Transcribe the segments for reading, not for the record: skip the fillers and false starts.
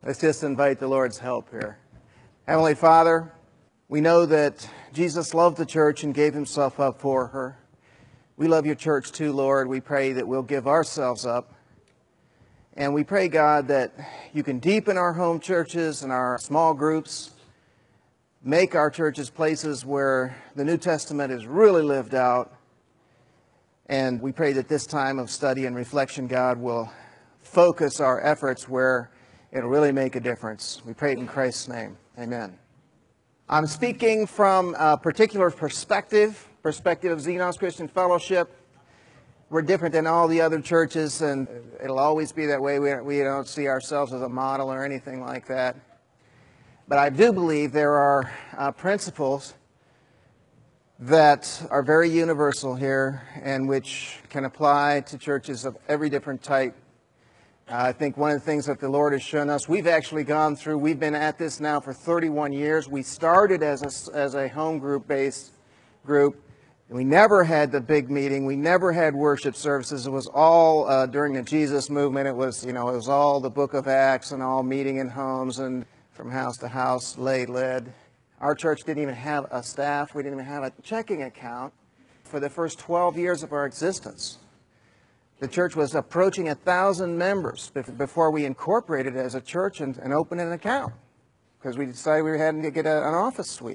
Let's just invite the Lord's help here. Heavenly Father, we know that Jesus loved the church and gave himself up for her. We love your church too, Lord. We pray that we'll give ourselves up. And we pray, God, that you can deepen our home churches and our small groups. Make our churches places where the New Testament is really lived out. And we pray that this time of study and reflection, God, will focus our efforts where it'll really make a difference. We pray it in Christ's name. Amen. I'm speaking from a particular perspective of Xenos Christian Fellowship. We're different than all the other churches, and it'll always be that way. We don't see ourselves as a model or anything like that. But I do believe there are principles that are very universal here and which can apply to churches of every different type. I think one of the things that the Lord has shown us, we've been at this now for 31 years. We started as a home group-based group. We never had the big meeting. We never had worship services. It was all during the Jesus movement. It was all the book of Acts and all meeting in homes and from house to house, led. Our church didn't even have a staff. We didn't even have a checking account for the first 12 years of our existence. The church was approaching 1,000 members before we incorporated as a church and opened an account because we decided we had to get an office suite.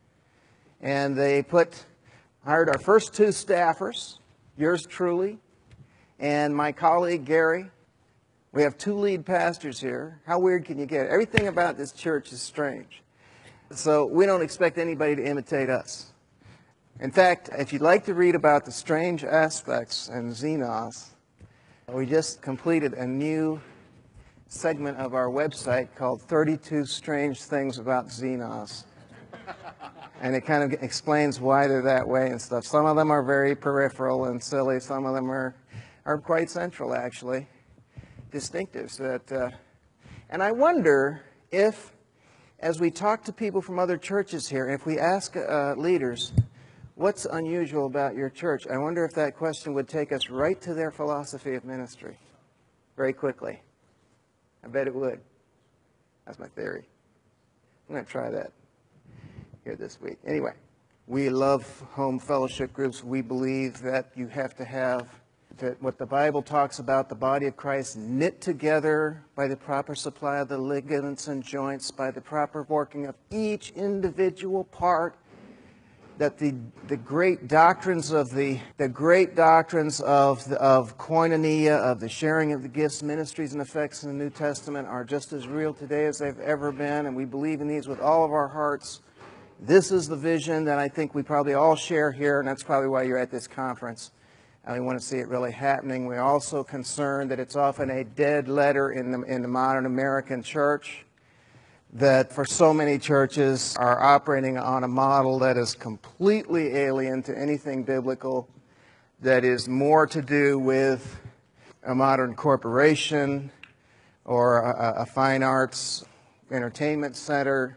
And they hired our first 2 staffers, yours truly, and my colleague Gary. We have 2 lead pastors here. How weird can you get? Everything about this church is strange. So we don't expect anybody to imitate us. In fact, if you'd like to read about the strange aspects in Xenos, we just completed a new segment of our website called 32 Strange Things About Xenos. And it kind of explains why they're that way and stuff. Some of them are very peripheral and silly. Some of them are quite central, actually. Distinctives. And I wonder if, as we talk to people from other churches here, if we ask leaders, what's unusual about your church? I wonder if that question would take us right to their philosophy of ministry very quickly. I bet it would. That's my theory. I'm going to try that here this week. Anyway, we love home fellowship groups. We believe that you have to have what the Bible talks about, the body of Christ knit together by the proper supply of the ligaments and joints, by the proper working of each individual part, that the great doctrines of koinonia, of the sharing of the gifts, ministries, and effects in the New Testament are just as real today as they've ever been, and we believe in these with all of our hearts. This is the vision that I think we probably all share here, and that's probably why you're at this conference. And we want to see it really happening. We're also concerned that it's often a dead letter in the modern American church, that for so many churches are operating on a model that is completely alien to anything biblical, that is more to do with a modern corporation or a fine arts entertainment center,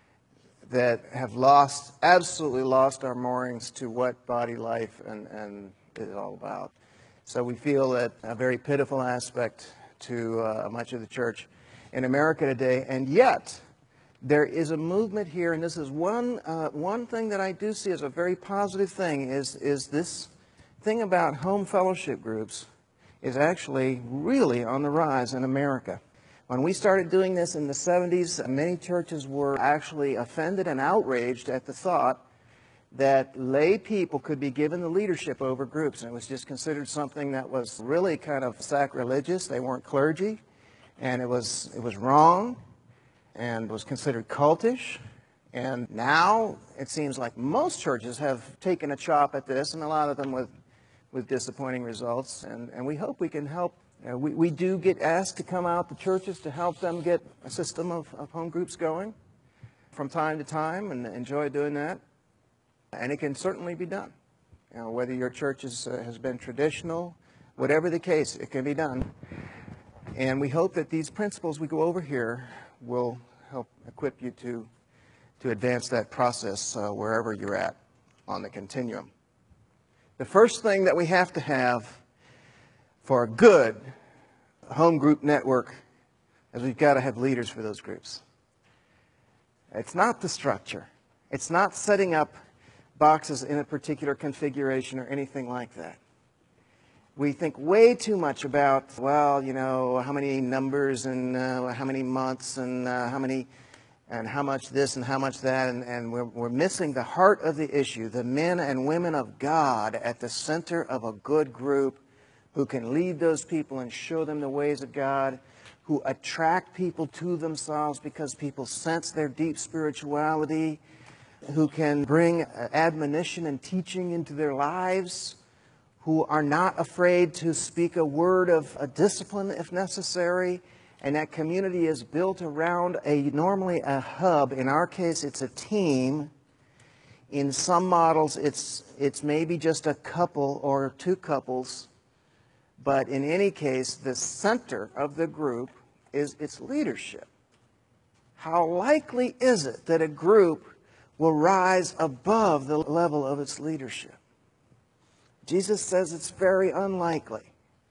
that have absolutely lost our moorings to what body life and is all about. So we feel that a very pitiful aspect to much of the church in America today, and yet there is a movement here, and this is one thing that I do see as a very positive thing, is this thing about home fellowship groups is actually really on the rise in America. When we started doing this in the 70s, many churches were actually offended and outraged at the thought that lay people could be given the leadership over groups, and it was just considered something that was really kind of sacrilegious. They weren't clergy, and it was wrong, and was considered cultish. And now it seems like most churches have taken a chop at this, and a lot of them with disappointing results. And we hope we can help. We do get asked to come out to churches to help them get a system of home groups going from time to time, and enjoy doing that. And it can certainly be done. Whether your church has been traditional, whatever the case, it can be done. And we hope that these principles we go over here will help equip you to advance that process wherever you're at on the continuum. The first thing that we have to have for a good home group network is we've got to have leaders for those groups. It's not the structure. It's not setting up boxes in a particular configuration or anything like that. We think way too much about, well, you know, how many numbers and how many months and how much this and how much that, and we're missing the heart of the issue, the men and women of God at the center of a good group who can lead those people and show them the ways of God, who attract people to themselves because people sense their deep spirituality, who can bring admonition and teaching into their lives, who are not afraid to speak a word of a discipline if necessary. And that community is built around normally a hub. In our case, it's a team. In some models, it's maybe just a couple or two couples. But in any case, the center of the group is its leadership. How likely is it that a group will rise above the level of its leadership? Jesus says it's very unlikely.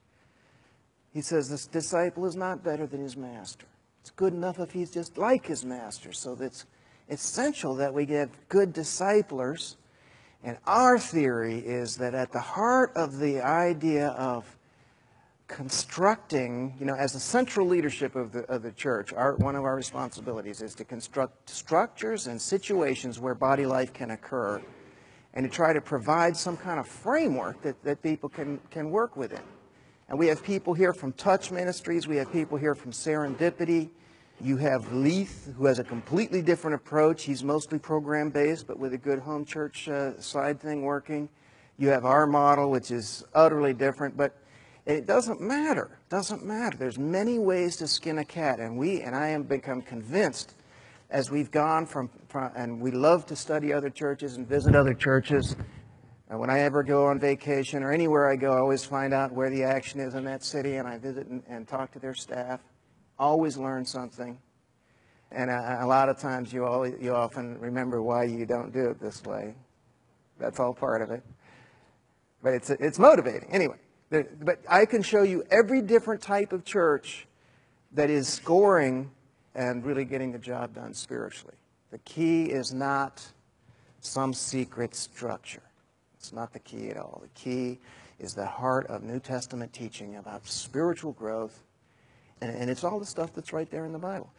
He says this disciple is not better than his master. It's good enough if he's just like his master. So it's essential that we get good disciplers. And our theory is that at the heart of the idea of constructing, as the central leadership of the church, one of our responsibilities is to construct structures and situations where body life can occur, and to try to provide some kind of framework that people can work within. And we have people here from Touch Ministries. We have people here from Serendipity. You have Leith, who has a completely different approach. He's mostly program-based, but with a good home church side thing working. You have our model, which is utterly different, but it doesn't matter. It doesn't matter. There's many ways to skin a cat, and I have become convinced as we've gone and we love to study other churches and visit other churches. And when I ever go on vacation or anywhere I go, I always find out where the action is in that city, and I visit and talk to their staff. Always learn something. And a lot of times you often remember why you don't do it this way. That's all part of it. But it's motivating. Anyway, but I can show you every different type of church that is scoring and really getting the job done spiritually. The key is not some secret structure. It's not the key at all. The key is the heart of New Testament teaching about spiritual growth, and it's all the stuff that's right there in the Bible.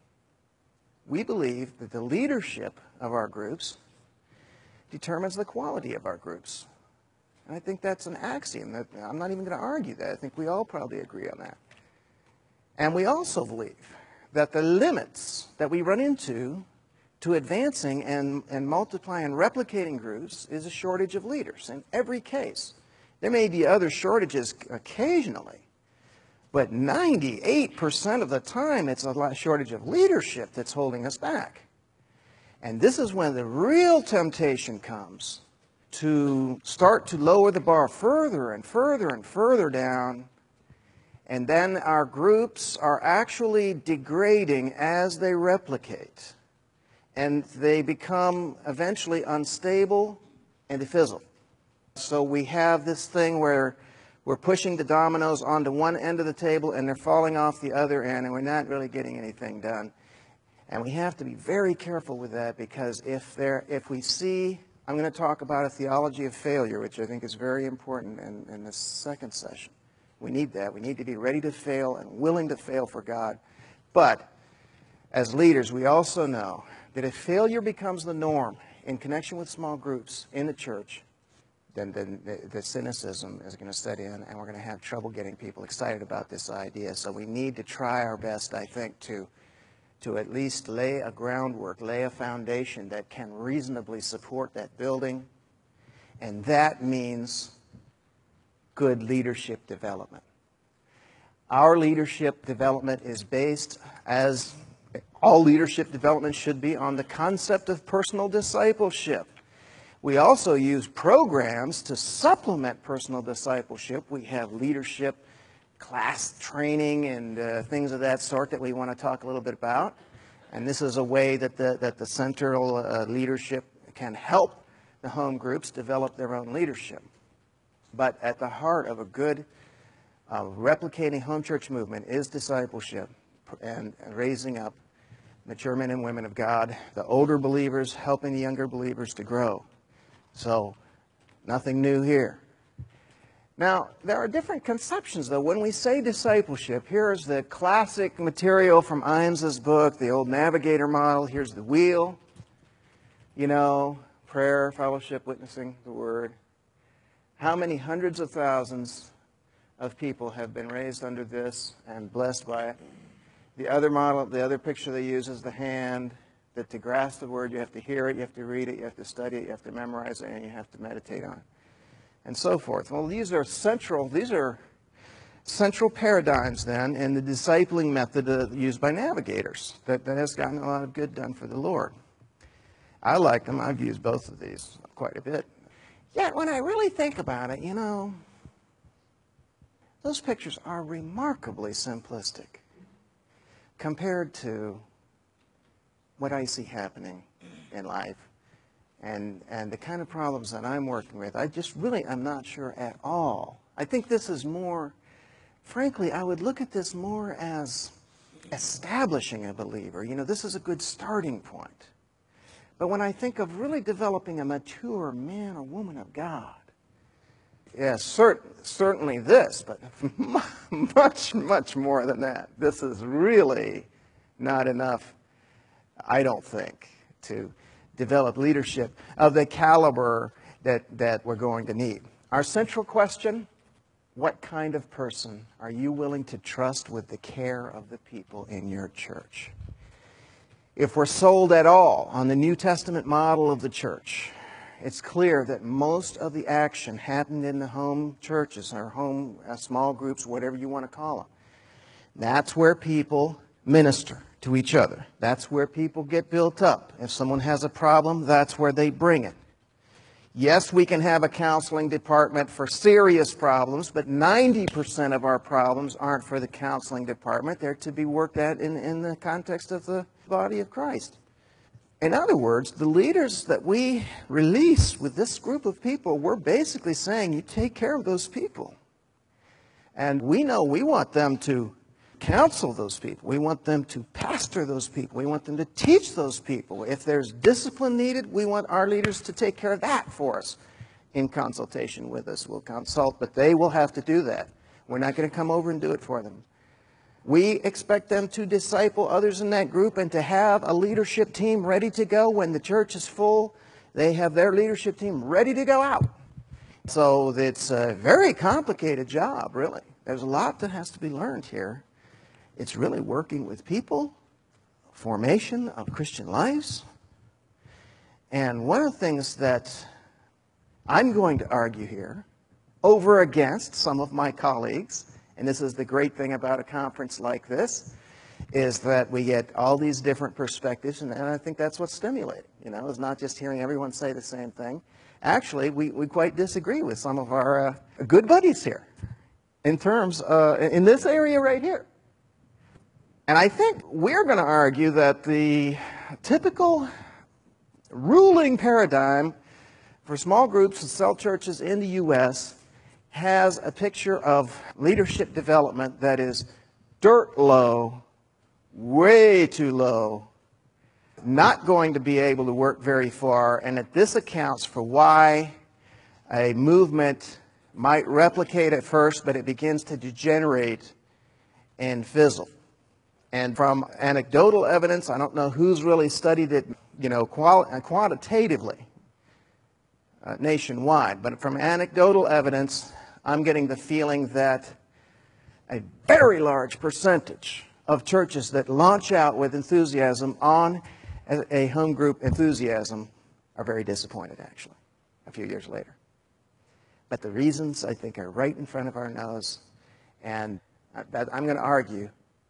We believe that the leadership of our groups determines the quality of our groups. And I think that's an axiom. That I'm not even going to argue that. I think we all probably agree on that. And we also believe that the limits that we run into to advancing and multiplying and replicating groups is a shortage of leaders in every case. There may be other shortages occasionally, but 98% of the time it's a shortage of leadership that's holding us back. And this is when the real temptation comes to start to lower the bar further and further and further down. And then our groups are actually degrading as they replicate. And they become eventually unstable and they fizzle. So we have this thing where we're pushing the dominoes onto one end of the table and they're falling off the other end, and we're not really getting anything done. And we have to be very careful with that, because if we see, I'm going to talk about a theology of failure, which I think is very important in this second session. We need that. We need to be ready to fail and willing to fail for God. But as leaders, we also know that if failure becomes the norm in connection with small groups in the church, then the cynicism is going to set in, and we're going to have trouble getting people excited about this idea. So we need to try our best, I think, to at least lay a groundwork, lay a foundation that can reasonably support that building. And that means good leadership development. Our leadership development is based, as all leadership development should be, on the concept of personal discipleship. We also use programs to supplement personal discipleship. We have leadership class training and things of that sort that we want to talk a little bit about. And this is a way that the central leadership can help the home groups develop their own leadership. But at the heart of a good replicating home church movement is discipleship, and raising up mature men and women of God, the older believers helping the younger believers to grow. So, nothing new here. Now, there are different conceptions, though. When we say discipleship, here's the classic material from Iams's book, the old Navigator model. Here's the wheel. You know, prayer, fellowship, witnessing the Word. How many hundreds of thousands of people have been raised under this and blessed by it? The other model, the other picture they use is the hand, that to grasp the Word, you have to hear it, you have to read it, you have to study it, you have to memorize it, and you have to meditate on it, and so forth. Well, these are central paradigms, then, in the discipling method used by navigators that has gotten a lot of good done for the Lord. I like them. I've used both of these quite a bit. Yet, when I really think about it, you know, those pictures are remarkably simplistic compared to what I see happening in life and the kind of problems that I'm working with. I just really am not sure at all. I think this is more, frankly, I would look at this more as establishing a believer. You know, this is a good starting point. But when I think of really developing a mature man or woman of God, yes, certainly this, but much, much more than that. This is really not enough, I don't think, to develop leadership of the caliber that we're going to need. Our central question, what kind of person are you willing to trust with the care of the people in your church? If we're sold at all on the New Testament model of the church, it's clear that most of the action happened in the home churches or home small groups, whatever you want to call them. That's where people minister to each other. That's where people get built up. If someone has a problem, that's where they bring it. Yes, we can have a counseling department for serious problems, but 90% of our problems aren't for the counseling department. They're to be worked at in the context of the body of Christ. In other words, the leaders that we release with this group of people, we're basically saying, you take care of those people. And we know we want them to counsel those people. We want them to pastor those people. We want them to teach those people. If there's discipline needed, we want our leaders to take care of that for us in consultation with us. We'll consult, but they will have to do that. We're not going to come over and do it for them. We expect them to disciple others in that group and to have a leadership team ready to go when the church is full. They have their leadership team ready to go out. So it's a very complicated job, really. There's a lot that has to be learned here. It's really working with people, formation of Christian lives. And one of the things that I'm going to argue here over against some of my colleagues, and this is the great thing about a conference like this, is that we get all these different perspectives, and I think that's what's stimulating. You know, it's not just hearing everyone say the same thing. Actually, we quite disagree with some of our good buddies here in terms, in this area right here. And I think we're going to argue that the typical ruling paradigm for small groups and cell churches in the U.S. has a picture of leadership development that is dirt low, way too low, not going to be able to work very far, and that this accounts for why a movement might replicate at first, but it begins to degenerate and fizzle. And from anecdotal evidence, I don't know who's really studied it, you know, quantitatively nationwide, but from anecdotal evidence, I'm getting the feeling that a very large percentage of churches that launch out with enthusiasm on a home group enthusiasm are very disappointed, actually, a few years later. But the reasons, I think, are right in front of our nose, and I'm going to argue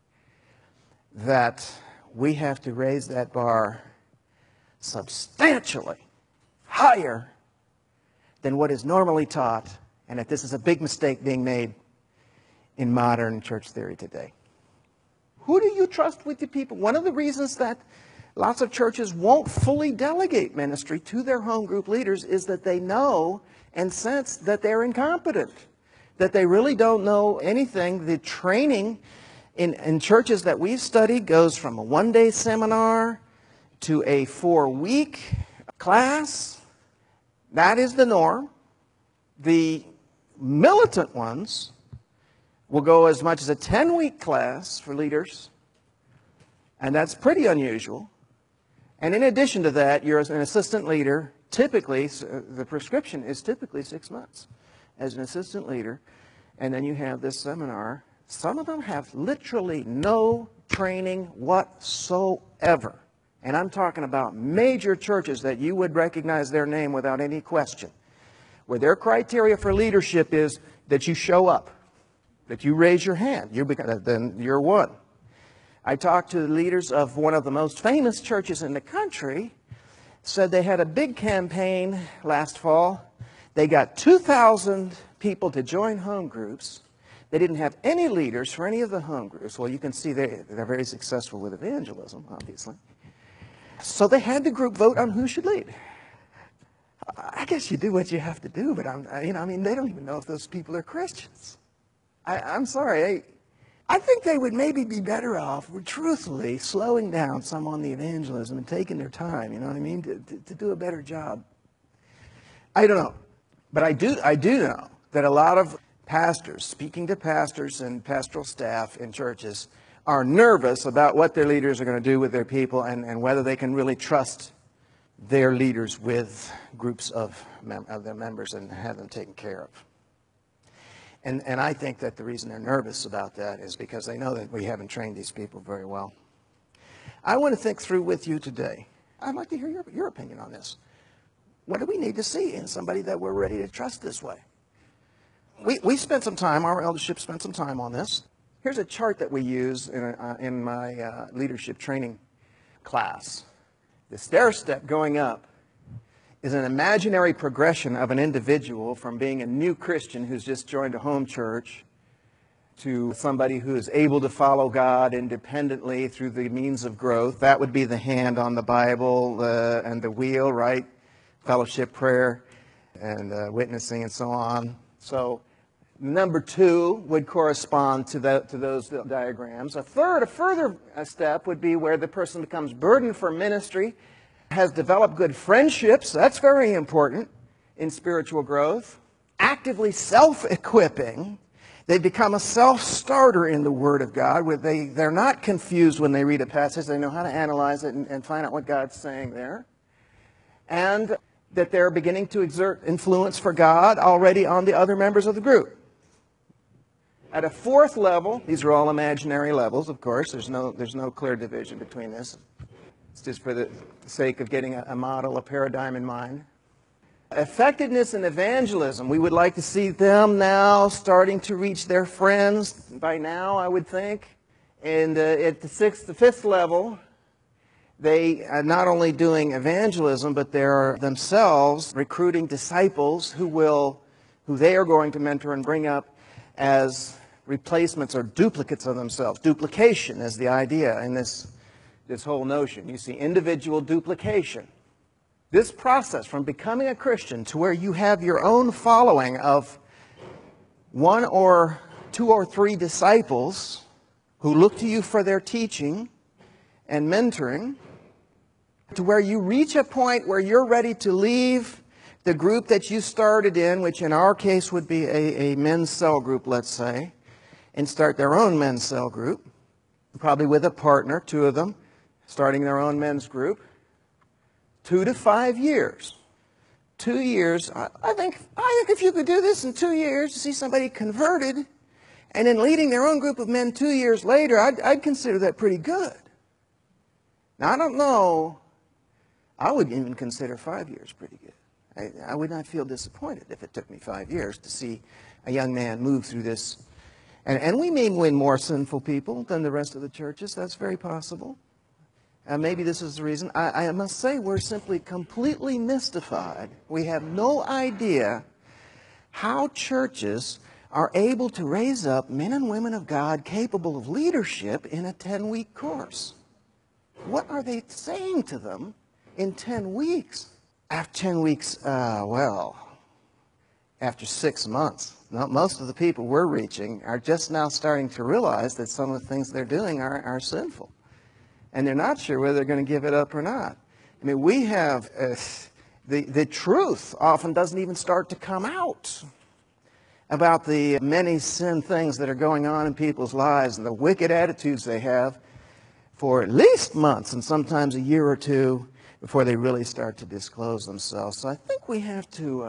that we have to raise that bar substantially higher than what is normally taught, and that this is a big mistake being made in modern church theory today. Who do you trust with the people? One of the reasons that lots of churches won't fully delegate ministry to their home group leaders is that they know and sense that they're incompetent, that they really don't know anything. The training In churches that we've studied, goes from a one-day seminar to a 4-week class. That is the norm. The militant ones will go as much as a 10-week class for leaders, and that's pretty unusual. And in addition to that, you're an assistant leader. Typically, the prescription is typically 6 months as an assistant leader, and then you have this seminar. Some of them have literally no training whatsoever. And I'm talking about major churches that you would recognize their name without any question, where their criteria for leadership is that you show up, that you raise your hand. Then you're one. I talked to the leaders of one of the most famous churches in the country, said they had a big campaign last fall. They got 2,000 people to join home groups. They didn't have any leaders for any of the home groups. Well, you can see they're very successful with evangelism, obviously. So they had the group vote on who should lead. I guess you do what you have to do, but they don't even know if those people are Christians. I'm sorry. I think they would maybe be better off, truthfully, slowing down some on the evangelism and taking their time, you know what I mean, to do a better job. I don't know. But I do know that a lot of pastors, speaking to pastors and pastoral staff in churches, are nervous about what their leaders are going to do with their people and whether they can really trust their leaders with groups of their members and have them taken care of. And I think that the reason they're nervous about that is because they know that we haven't trained these people very well. I want to think through with you today. I'd like to hear your opinion on this. What do we need to see in somebody that we're ready to trust this way? We spent some time, our eldership spent some time on this. Here's a chart that we use in my leadership training class. The stair step going up is an imaginary progression of an individual from being a new Christian who's just joined a home church to somebody who is able to follow God independently through the means of growth. That would be the hand on the Bible and the wheel, right? Fellowship, prayer, and witnessing, and so on. So number 2 would correspond to those diagrams. A further step would be where the person becomes burdened for ministry, has developed good friendships. That's very important in spiritual growth. Actively self-equipping. They become a self-starter in the Word of God. They're not confused when they read a passage. They know how to analyze it and find out what God's saying there. And that they're beginning to exert influence for God already on the other members of the group. At a 4th level, these are all imaginary levels, of course. There's no clear division between this. It's just for the sake of getting a model, a paradigm in mind. Effectiveness in evangelism. We would like to see them now starting to reach their friends by now, I would think. And at the 5th level, they are not only doing evangelism, but they're themselves recruiting disciples who they are going to mentor and bring up as replacements or duplicates of themselves. Duplication is the idea in this whole notion. You see individual duplication. This process from becoming a Christian to where you have your own following of 1 or 2 or 3 disciples who look to you for their teaching and mentoring, to where you reach a point where you're ready to leave the group that you started in, which in our case would be a men's cell group, let's say, and start their own men's cell group, probably with a partner, 2 of them, starting their own men's group. 2 to 5 years. 2 years. I think if you could do this in 2 years, to see somebody converted and then leading their own group of men 2 years later, I'd consider that pretty good. Now, I don't know. I would even consider 5 years pretty good. I would not feel disappointed if it took me 5 years to see a young man move through this. And we may win more sinful people than the rest of the churches. That's very possible. Maybe this is the reason. I must say we're simply completely mystified. We have no idea how churches are able to raise up men and women of God capable of leadership in a 10-week course. What are they saying to them in 10 weeks? After 10 weeks, after 6 months. Now, most of the people we're reaching are just now starting to realize that some of the things they're doing are sinful. And they're not sure whether they're going to give it up or not. I mean, we have, the truth often doesn't even start to come out about the many sin things that are going on in people's lives and the wicked attitudes they have for at least months and sometimes a year or two before they really start to disclose themselves. So I think we have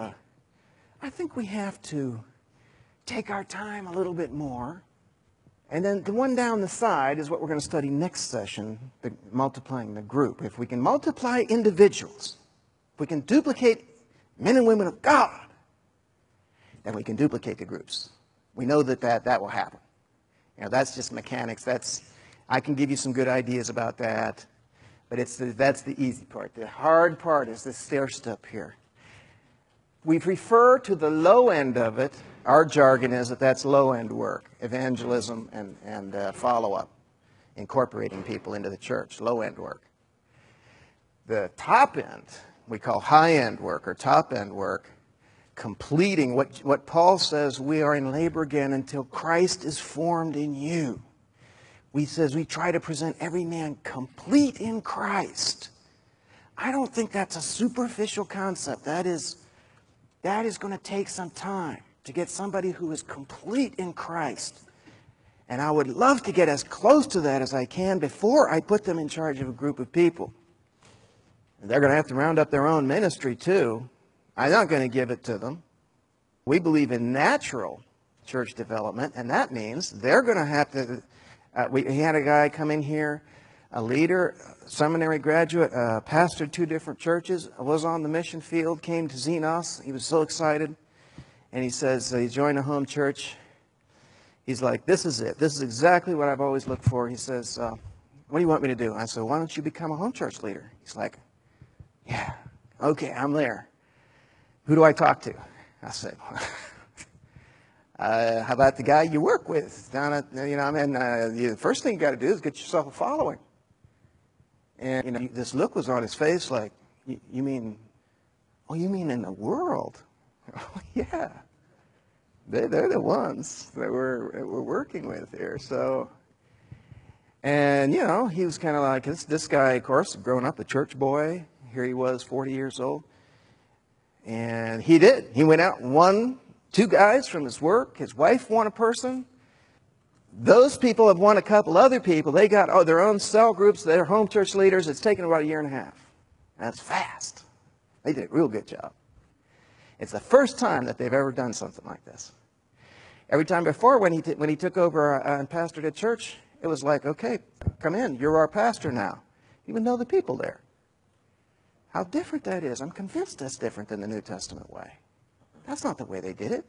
to take our time a little bit more. And then the one down the side is what we're going to study next session, multiplying the group. If we can multiply individuals, if we can duplicate men and women of God, then we can duplicate the groups. We know that will happen. That's just mechanics. I can give you some good ideas about that, but that's the easy part. The hard part is this stair step here. We refer to the low end of it. Our jargon is that's low-end work, evangelism and follow-up, incorporating people into the church, low-end work. The top end, we call high-end work or top-end work, completing what Paul says, we are in labor again until Christ is formed in you. We try to present every man complete in Christ. I don't think that's a superficial concept. That is going to take some time to get somebody who is complete in Christ. And I would love to get as close to that as I can before I put them in charge of a group of people. And they're going to have to round up their own ministry too. I'm not going to give it to them. We believe in natural church development, and that means they're going to have to... we had a guy come in here, a leader, seminary graduate, pastored 2 different churches, was on the mission field, came to Xenos. He was so excited. And he says, he joined a home church. He's like, this is it. This is exactly what I've always looked for. He says, what do you want me to do? I said, why don't you become a home church leader? He's like, yeah, okay, I'm there. Who do I talk to? I said, how about the guy you work with down at, the first thing you got to do is get yourself a following. And, this look was on his face like, you mean in the world? Oh, yeah. They're the ones that we're working with here. So, and, he was kind of like, this guy, of course, grown up a church boy. Here he was, 40 years old. And he did. He went out and won 2 guys from his work. His wife won a person. Those people have won a couple other people. They got their own cell groups. They're home church leaders. It's taken about 1.5 years. That's fast. They did a real good job. It's the first time that they've ever done something like this. Every time before, when he took over and pastored a church, it was like, okay, come in. You're our pastor now. You would know the people there. How different that is. I'm convinced that's different than the New Testament way. That's not the way they did it.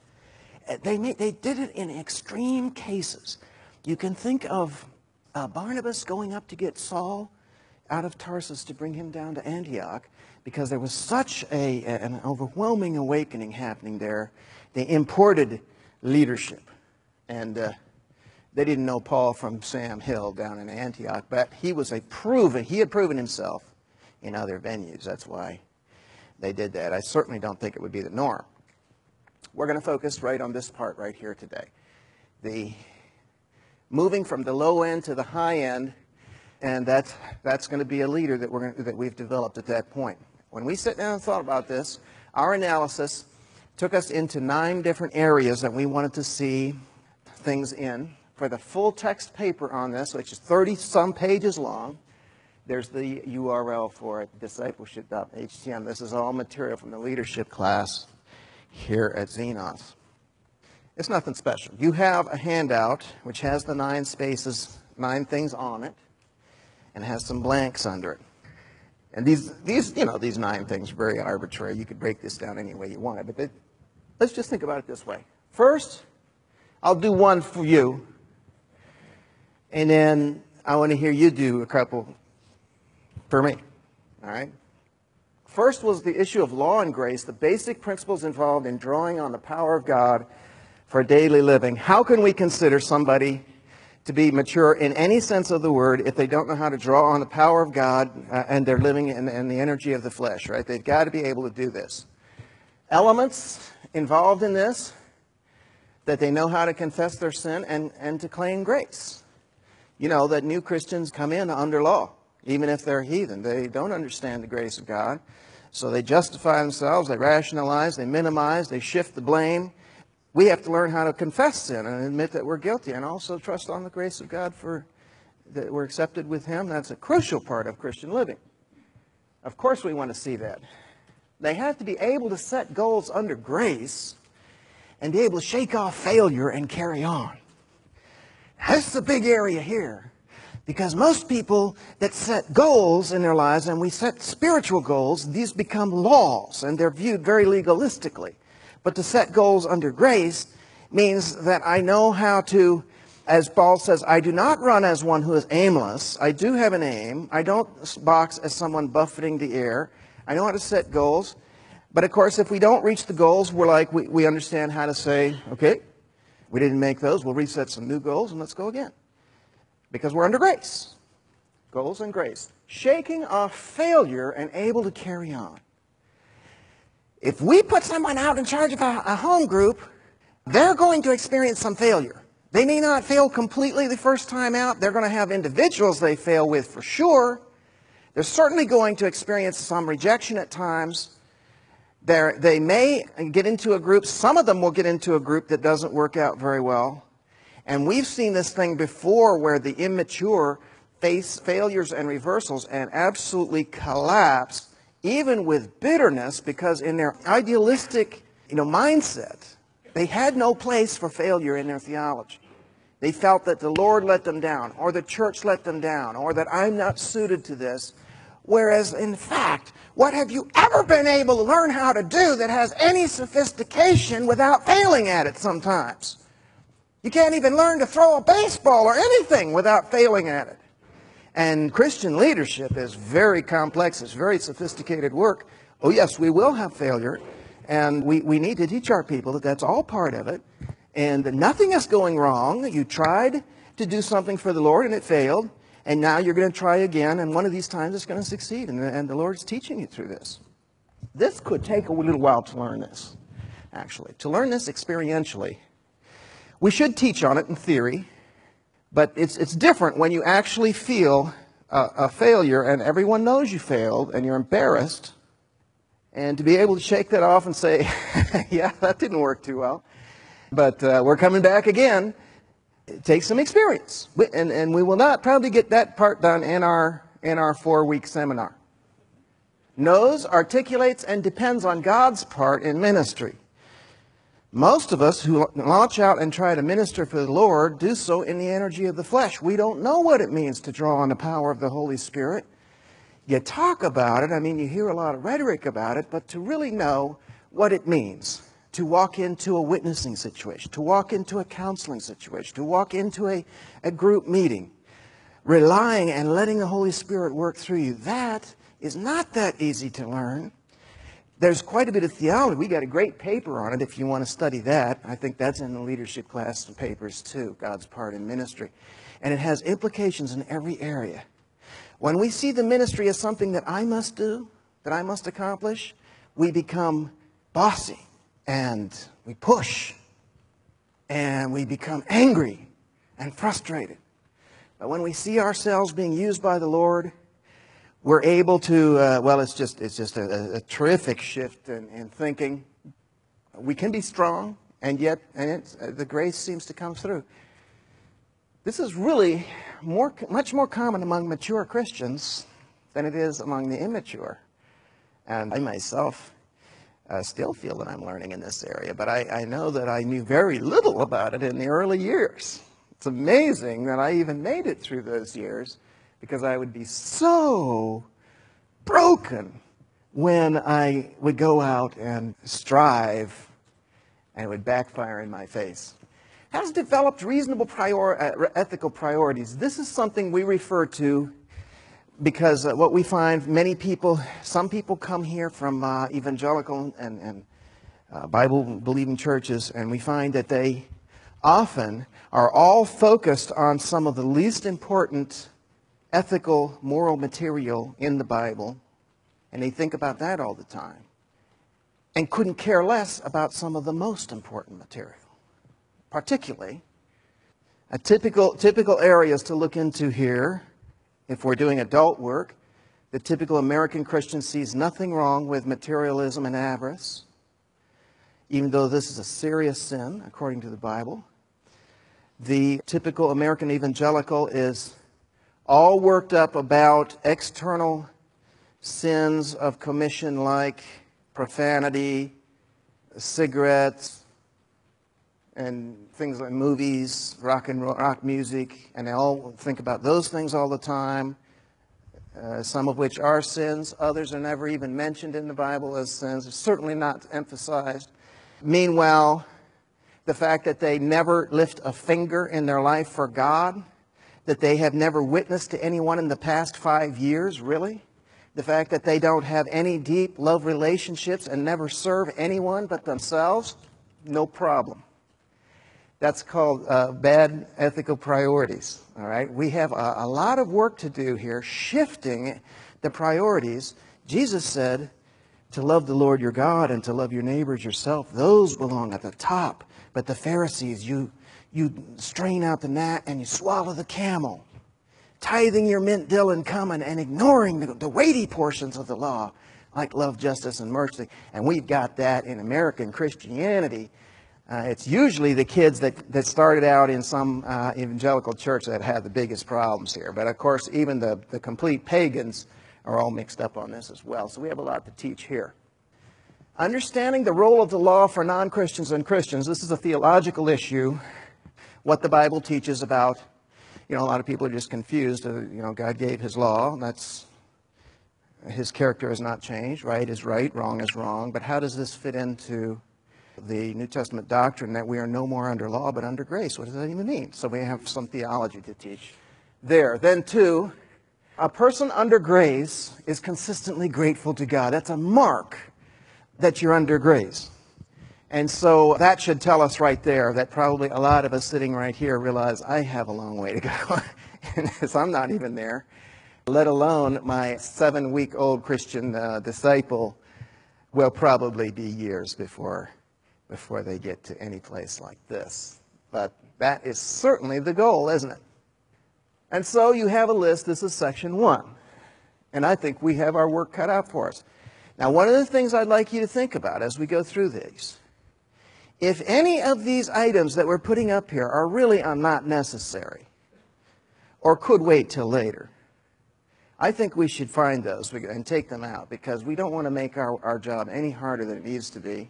They did it in extreme cases. You can think of Barnabas going up to get Saul out of Tarsus to bring him down to Antioch, because there was such an overwhelming awakening happening there. They imported leadership. And they didn't know Paul from Sam Hill down in Antioch, but he had proven himself in other venues. That's why they did that. I certainly don't think it would be the norm. We're going to focus right on this part right here today. The moving from the low end to the high end, and that's going to be a leader that we've developed at that point. When we sat down and thought about this, our analysis took us into 9 different areas that we wanted to see things in. For the full text paper on this, which is 30-some pages long, there's the URL for it, discipleship.htm. This is all material from the leadership class here at Xenos. It's nothing special. You have a handout which has the 9 spaces, 9 things on it, and has some blanks under it. And these 9 things are very arbitrary. You could break this down any way you want it. But let's just think about it this way. First, I'll do one for you. And then I want to hear you do a couple for me. All right? First was the issue of law and grace, the basic principles involved in drawing on the power of God for daily living. How can we consider somebody to be mature in any sense of the word if they don't know how to draw on the power of God and they're living in the energy of the flesh, right? They've got to be able to do this. elements involved in this, that they know how to confess their sin and to claim grace. You know, that new Christians come in under law, even if they're heathen. They don't understand the grace of God. So they justify themselves, they rationalize, they minimize, they shift the blame. We have to learn how to confess sin and admit that we're guilty, and also trust on the grace of God that we're accepted with Him. That's a crucial part of Christian living. Of course we want to see that. They have to be able to set goals under grace and be able to shake off failure and carry on. That's the big area here. Because most people that set goals in their lives, and we set spiritual goals, these become laws, and they're viewed very legalistically. But to set goals under grace means that I know how to, as Paul says, I do not run as one who is aimless. I do have an aim. I don't box as someone buffeting the air. I know how to set goals. But of course, if we don't reach the goals, we understand how to say, okay, we didn't make those. We'll reset some new goals and let's go again. Because we're under grace. Goals and grace. Shaking off failure and able to carry on. If we put someone out in charge of a home group, they're going to experience some failure. They may not fail completely the first time out. They're going to have individuals they fail with for sure. They're certainly going to experience some rejection at times. They may get into a group. Some of them will get into a group that doesn't work out very well. And we've seen this thing before where the immature face failures and reversals and absolutely collapse, even with bitterness, because in their idealistic mindset, they had no place for failure in their theology. They felt that the Lord let them down, or the church let them down, or that I'm not suited to this. Whereas, in fact, what have you ever been able to learn how to do that has any sophistication without failing at it sometimes? You can't even learn to throw a baseball or anything without failing at it. And Christian leadership is very complex. It's very sophisticated work. Oh, yes, we will have failure. And we need to teach our people that that's all part of it. And that nothing is going wrong. You tried to do something for the Lord and it failed. And now you're going to try again. And one of these times it's going to succeed. And the Lord's teaching you through this. This could take a little while to learn this, actually. To learn this experientially. We should teach on it in theory, but it's different when you actually feel a failure and everyone knows you failed and you're embarrassed, and to be able to shake that off and say, yeah, that didn't work too well, but we're coming back again. It takes some experience, and we will not probably get that part done in our 4-week seminar. Knows, articulates, and depends on God's part in ministry. Most of us who launch out and try to minister for the Lord do so in the energy of the flesh. We don't know what it means to draw on the power of the Holy Spirit. You talk about it, you hear a lot of rhetoric about it, but to really know what it means to walk into a witnessing situation, to walk into a counseling situation, to walk into a group meeting, relying and letting the Holy Spirit work through you, that is not that easy to learn. There's quite a bit of theology. We got a great paper on it if you want to study that. I think that's in the leadership class papers too, God's part in ministry. And it has implications in every area. When we see the ministry as something that I must do, that I must accomplish, we become bossy and we push and we become angry and frustrated. But when we see ourselves being used by the Lord, we're able to, it's just a terrific shift in thinking. We can be strong, and yet the grace seems to come through. This is really much more common among mature Christians than it is among the immature. And I myself still feel that I'm learning in this area, but I know that I knew very little about it in the early years. It's amazing that I even made it through those years, because I would be so broken when I would go out and strive and it would backfire in my face. Has developed reasonable ethical priorities. This is something we refer to because what we find, some people come here from evangelical and Bible-believing churches, and we find that they often are all focused on some of the least important ethical, moral material in the Bible, and they think about that all the time. and couldn't care less about some of the most important material. Particularly, typical areas to look into here, if we're doing adult work, the typical American Christian sees nothing wrong with materialism and avarice, even though this is a serious sin, according to the Bible. The typical American evangelical is all worked up about external sins of commission like profanity, cigarettes, and things like movies, rock music, and they all think about those things all the time. Some of which are sins, others are never even mentioned in the Bible as sins. They're certainly not emphasized. Meanwhile, the fact that they never lift a finger in their life for God, that they have never witnessed to anyone in the past 5 years, really? The fact that they don't have any deep love relationships and never serve anyone but themselves, no problem. That's called bad ethical priorities, all right? We have a lot of work to do here, shifting the priorities. Jesus said to love the Lord your God and to love your neighbors yourself. Those belong at the top. But the Pharisees, you strain out the gnat and you swallow the camel. Tithing your mint, dill, and cumin and ignoring the weighty portions of the law, like love, justice, and mercy. And we've got that in American Christianity. It's usually the kids that started out in some evangelical church that had the biggest problems here. But of course, even the complete pagans are all mixed up on this as well. So we have a lot to teach here. Understanding the role of the law for non-Christians and Christians. This is a theological issue. What the Bible teaches about, a lot of people are just confused. God gave His law. His character has not changed. Right is right, wrong is wrong. But how does this fit into the New Testament doctrine that we are no more under law but under grace? What does that even mean? So we have some theology to teach there. Then, two, a person under grace is consistently grateful to God. That's a mark that you're under grace. And so that should tell us right there that probably a lot of us sitting right here realize I have a long way to go. And I'm not even there, let alone my 7-week-old Christian disciple will probably be years before they get to any place like this. But that is certainly the goal, isn't it? And so you have a list. This is section 1. And I think we have our work cut out for us. Now, one of the things I'd like you to think about as we go through these, if any of these items that we're putting up here are really not necessary or could wait till later, I think we should find those and take them out, because we don't want to make our job any harder than it needs to be.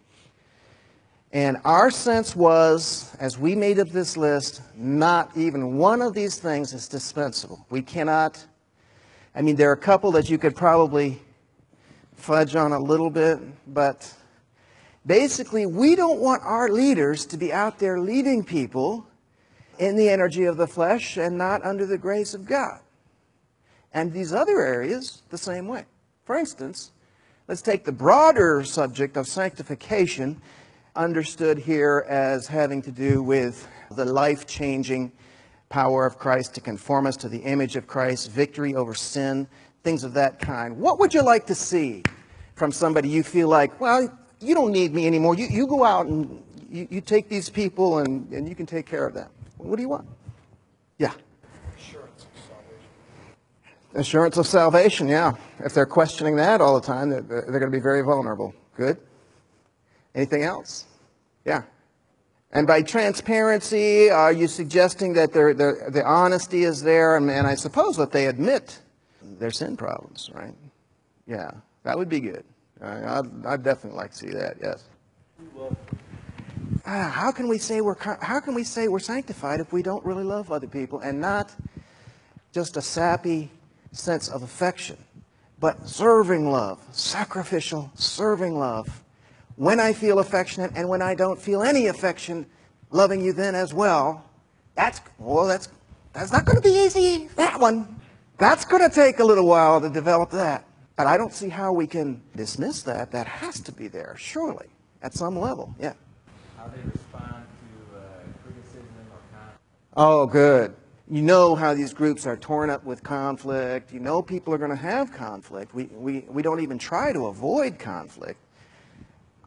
And our sense was, as we made up this list, not even one of these things is dispensable. We cannot, there are a couple that you could probably fudge on a little bit, but basically we don't want our leaders to be out there leading people in the energy of the flesh and not under the grace of God. And these other areas, the same way. For instance, let's take the broader subject of sanctification, understood here as having to do with the life-changing power of Christ to conform us to the image of Christ, victory over sin, things of that kind. What would you like to see from somebody you feel like, well, you don't need me anymore. You go out and you take these people and you can take care of them. What do you want? Yeah. Assurance of salvation. Assurance of salvation, yeah. If they're questioning that all the time, they're going to be very vulnerable. Good. Anything else? Yeah. And by transparency, are you suggesting that the honesty is there? And I suppose that they admit their sin problems, right? Yeah, that would be good. I'd definitely like to see that, yes. How can we say we're sanctified if we don't really love other people, and not just a sappy sense of affection, but serving love, sacrificial serving love? When I feel affectionate and when I don't feel any affection, loving you then as well. That's not going to be easy. That one. That's going to take a little while to develop that. But I don't see how we can dismiss that. That has to be there, surely, at some level. Yeah. How they respond to criticism or conflict. Oh, good. You know how these groups are torn up with conflict. You know people are going to have conflict. We don't even try to avoid conflict.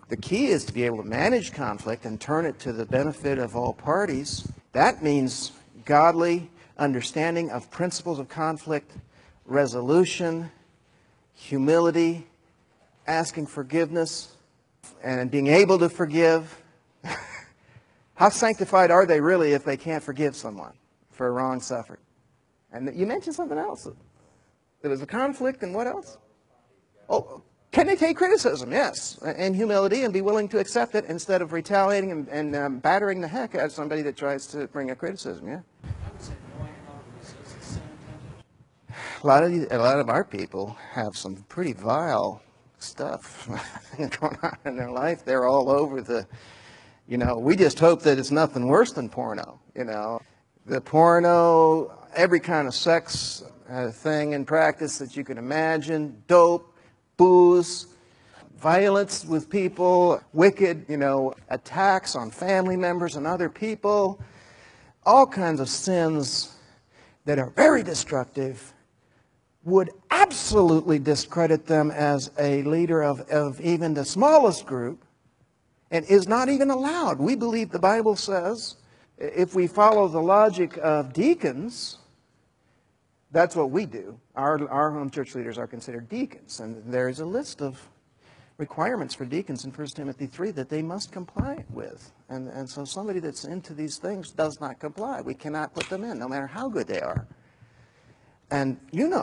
The key is to be able to manage conflict and turn it to the benefit of all parties. That means godly understanding of principles of conflict, resolution, humility, asking forgiveness, and being able to forgive. How sanctified are they really if they can't forgive someone for a wrong suffered? And you mentioned something else. There was a conflict, and what else? Oh, can they take criticism? Yes, and humility, and be willing to accept it instead of retaliating and battering the heck out of somebody that tries to bring a criticism. Yeah. I would say knowing how to resist the sin temptation. A lot of our people have some pretty vile stuff going on in their life. They're all over the, we just hope that it's nothing worse than porno, The porno, every kind of sex thing and practice that you can imagine, dope, booze, violence with people, wicked, attacks on family members and other people, all kinds of sins that are very destructive, would absolutely discredit them as a leader of even the smallest group, and is not even allowed. We believe the Bible says, if we follow the logic of deacons, that's what we do. Our home church leaders are considered deacons, and there is a list of requirements for deacons in 1 Timothy 3 that they must comply with. And so somebody that's into these things does not comply. We cannot put them in, no matter how good they are. And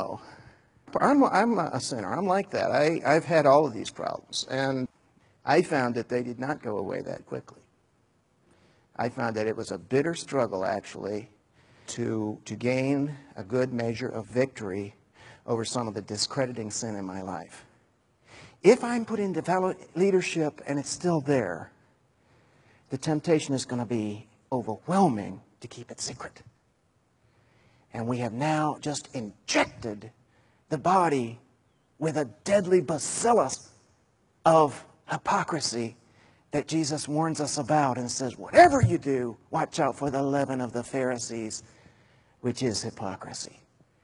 I'm a sinner. I'm like that. I've had all of these problems. And I found that they did not go away that quickly. I found that it was a bitter struggle, actually, to gain a good measure of victory over some of the discrediting sin in my life. If I'm put into leadership and it's still there, the temptation is going to be overwhelming to keep it secret. And we have now just injected the body with a deadly bacillus of hypocrisy that Jesus warns us about and says, whatever you do, watch out for the leaven of the Pharisees, which is hypocrisy.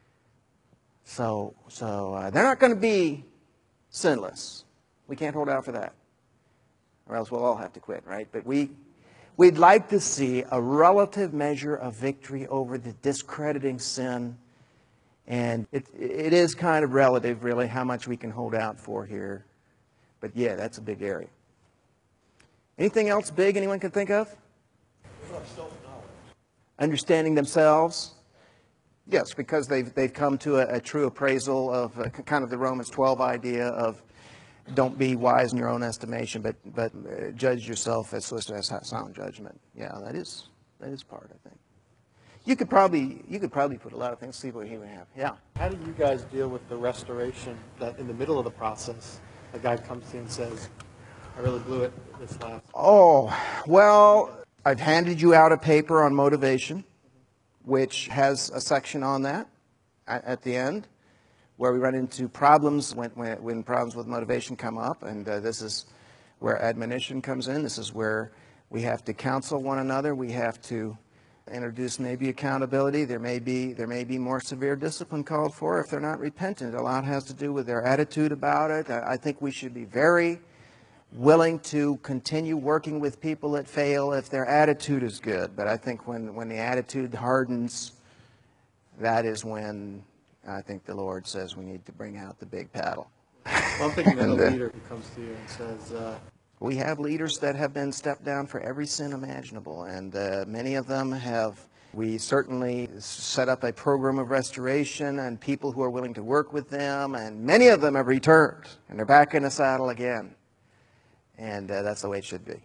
So they're not going to be sinless. We can't hold out for that, or else we'll all have to quit, right? But we'd like to see a relative measure of victory over the discrediting sin, and it is kind of relative, really, how much we can hold out for here. But yeah, that's a big area. Anything else big anyone can think of? Self-knowledge. Understanding themselves. Yes, because they've come to a true appraisal of kind of the Romans 12 idea of don't be wise in your own estimation, but judge yourself as sound judgment. Yeah, that is part, I think. You could probably put a lot of things. See what he would have. Yeah. How do you guys deal with the restoration that in the middle of the process, a guy comes to you and says, I really blew it this last? Oh, well, I've handed you out a paper on motivation, which has a section on that at the end, where we run into problems when problems with motivation come up, and this is where admonition comes in. This is where we have to counsel one another. We have to introduce maybe accountability. There may be more severe discipline called for if they're not repentant. A lot has to do with their attitude about it. I think we should be very willing to continue working with people that fail if their attitude is good. But I think when the attitude hardens, that is when I think the Lord says we need to bring out the big paddle. Well, I'm thinking of a leader who comes to you and says, we have leaders that have been stepped down for every sin imaginable, and many of them have. We certainly set up a program of restoration and people who are willing to work with them, and many of them have returned, and they're back in the saddle again. And that's the way it should be.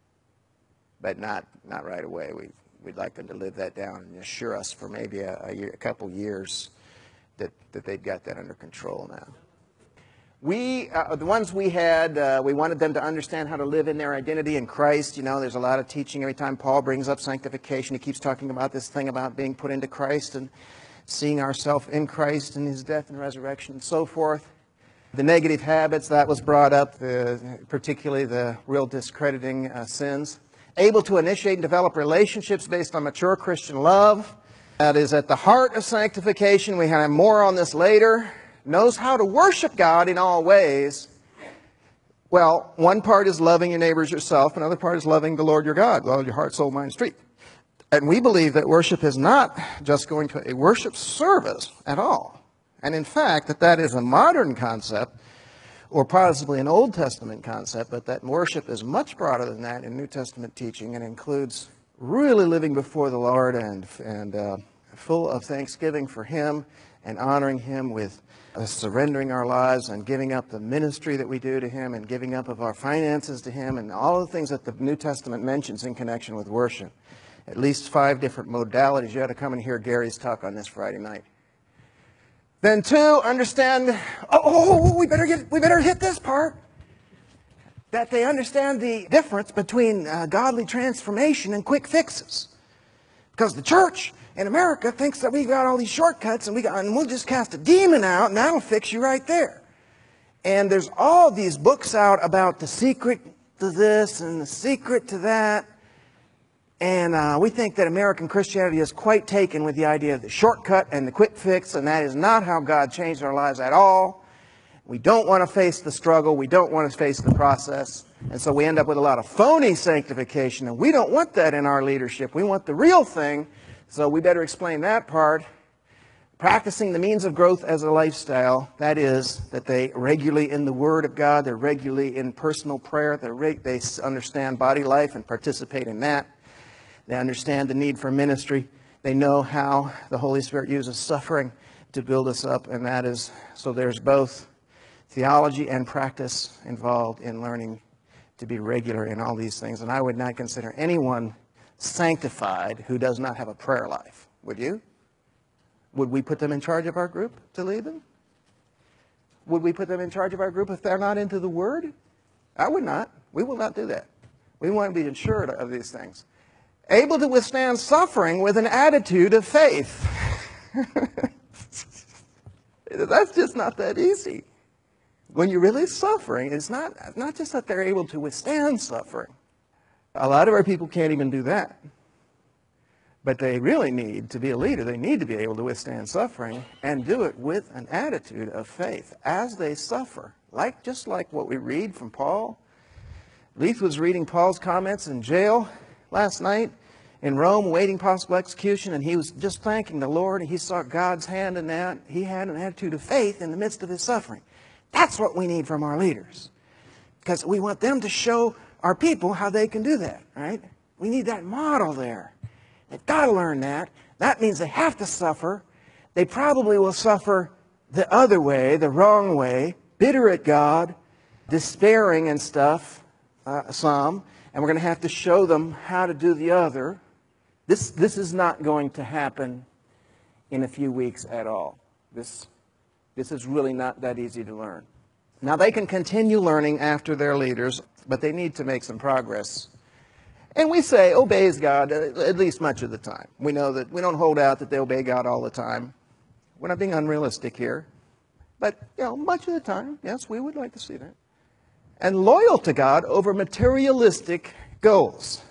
But not right away. We'd like them to live that down and assure us for maybe a couple years that they've got that under control now. The ones we had, we wanted them to understand how to live in their identity in Christ. There's a lot of teaching every time Paul brings up sanctification. He keeps talking about this thing about being put into Christ and seeing ourselves in Christ and His death and resurrection and so forth. The negative habits, that was brought up, particularly the real discrediting sins. Able to initiate and develop relationships based on mature Christian love. That is at the heart of sanctification. We have more on this later. Knows how to worship God in all ways. Well, one part is loving your neighbors yourself, another part is loving the Lord your God, with all your heart, soul, mind, strength. And we believe that worship is not just going to a worship service at all. And in fact, that is a modern concept, or possibly an Old Testament concept, but that worship is much broader than that in New Testament teaching and includes really living before the Lord and full of thanksgiving for Him and honoring Him with surrendering our lives and giving up the ministry that we do to Him and giving up of our finances to Him and all the things that the New Testament mentions in connection with worship. At least 5 different modalities. You ought to come and hear Gary's talk on this Friday night. Then 2, understand, we better hit this part. That they understand the difference between godly transformation and quick fixes. Because the church in America thinks that we got all these shortcuts and we'll just cast a demon out and that'll fix you right there. And there's all these books out about the secret to this and the secret to that. And we think that American Christianity is quite taken with the idea of the shortcut and the quick fix, and that is not how God changed our lives at all. We don't want to face the struggle. We don't want to face the process. And so we end up with a lot of phony sanctification, and we don't want that in our leadership. We want the real thing, so we better explain that part. Practicing the means of growth as a lifestyle, that is, that they regularly in the Word of God, they're regularly in personal prayer, they understand body life and participate in that. They understand the need for ministry. They know how the Holy Spirit uses suffering to build us up. And that is, so there's both theology and practice involved in learning to be regular in all these things. And I would not consider anyone sanctified who does not have a prayer life. Would you? Would we put them in charge of our group to lead them? Would we put them in charge of our group if they're not into the Word? I would not. We will not do that. We want to be assured of these things. Able to withstand suffering with an attitude of faith. That's just not that easy. When you're really suffering, it's not just that they're able to withstand suffering. A lot of our people can't even do that. But they really need to be a leader. They need to be able to withstand suffering and do it with an attitude of faith as they suffer. Just like what we read from Paul. Leith was reading Paul's comments in jail last night in Rome, awaiting possible execution, and he was just thanking the Lord, and he saw God's hand in that. He had an attitude of faith in the midst of his suffering. That's what we need from our leaders, because we want them to show our people how they can do that, right? We need that model there. They've got to learn that. That means they have to suffer. They probably will suffer the other way, the wrong way, bitter at God, despairing and stuff, some, and we're going to have to show them how to do the other. This is not going to happen in a few weeks at all. This is really not that easy to learn. Now, they can continue learning after their leaders, but they need to make some progress. And we say, obeys God, at least much of the time. We know that we don't hold out that they obey God all the time. We're not being unrealistic here. But, much of the time, yes, we would like to see that. And loyal to God over materialistic goals.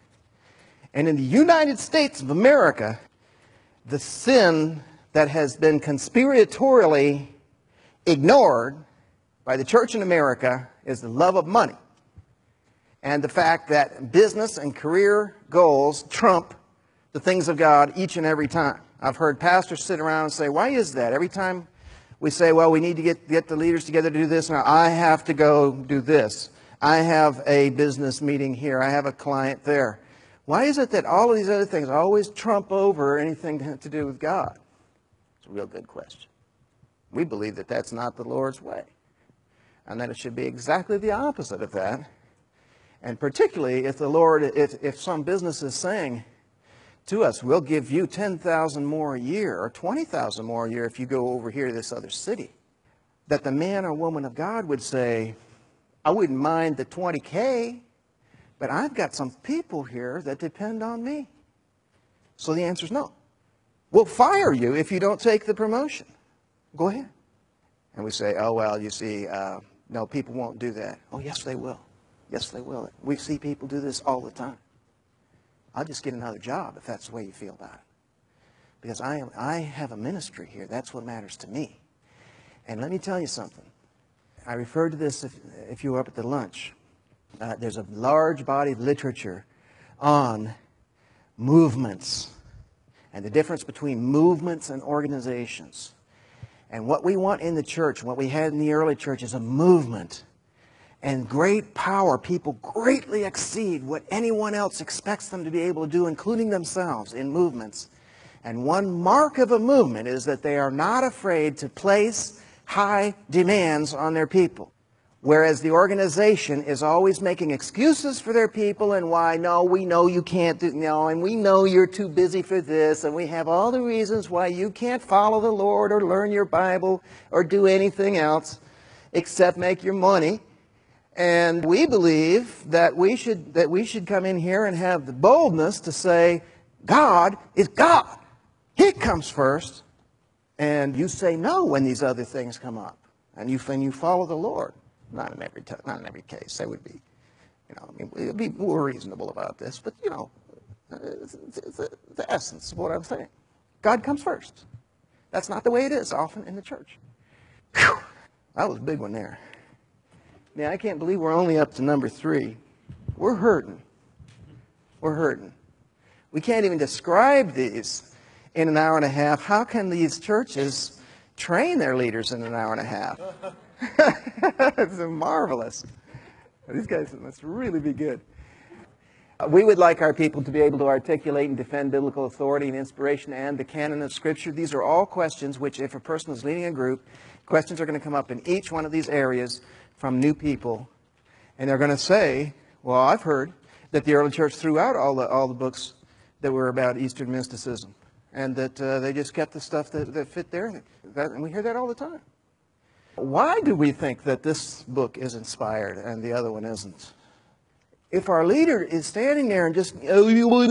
And in the United States of America, the sin that has been conspiratorially ignored by the church in America is the love of money. And the fact that business and career goals trump the things of God each and every time. I've heard pastors sit around and say, why is that? Every time we say, well, we need to get the leaders together to do this, and I have to go do this. I have a business meeting here. I have a client there. Why is it that all of these other things always trump over anything to do with God? It's a real good question. We believe that that's not the Lord's way, and that it should be exactly the opposite of that. And particularly if the Lord, if some business is saying to us, we'll give you 10,000 more a year or 20,000 more a year if you go over here to this other city, that the man or woman of God would say, I wouldn't mind the 20K, but I've got some people here that depend on me. So the answer is no. We'll fire you if you don't take the promotion. Go ahead. And we say, oh, well, you see, no, people won't do that. Oh, yes, they will. Yes, they will. We see people do this all the time. I'll just get another job if that's the way you feel about it. Because I have a ministry here. That's what matters to me. And let me tell you something. I referred to this if you were up at the lunch. There's a large body of literature on movements and the difference between movements and organizations. And what we want in the church, what we had in the early church, is a movement. And great power, people greatly exceed what anyone else expects them to be able to do, including themselves, in movements. And one mark of a movement is that they are not afraid to place high demands on their people. Whereas the organization is always making excuses for their people and why, no, we know you can't do, no, and we know you're too busy for this, and we have all the reasons why you can't follow the Lord or learn your Bible or do anything else except make your money. And we believe that we should come in here and have the boldness to say, God is God. He comes first. And you say no when these other things come up. And you follow the Lord. Not in every case. They would be, we'd be more reasonable about this. But, it's the essence of what I'm saying. God comes first. That's not the way it is often in the church. Whew, that was a big one there. Man, I can't believe we're only up to number 3. We're hurting. We're hurting. We can't even describe these in an hour and a half. How can these churches train their leaders in an hour and a half? It's marvelous. These guys must really be good. We would like our people to be able to articulate and defend biblical authority and inspiration and the canon of Scripture. These are all questions which, if a person is leading a group, questions are going to come up in each one of these areas from new people. And they're going to say, well, I've heard that the early church threw out all the books that were about Eastern mysticism. And that they just kept the stuff that fit there. And we hear that all the time. Why do we think that this book is inspired and the other one isn't? If our leader is standing there and just, I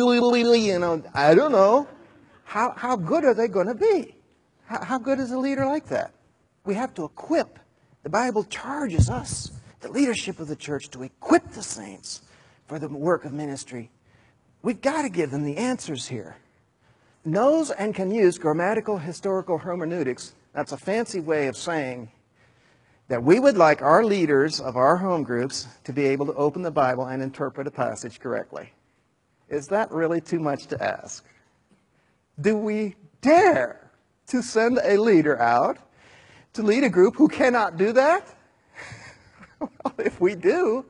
don't know, how good are they going to be? How good is a leader like that? We have to equip. The Bible charges us, the leadership of the church, to equip the saints for the work of ministry. We've got to give them the answers here. Knows and can use grammatical historical hermeneutics. That's a fancy way of saying that we would like our leaders of our home groups to be able to open the Bible and interpret a passage correctly. Is that really too much to ask? Do we dare to send a leader out to lead a group who cannot do that? Well, if we do,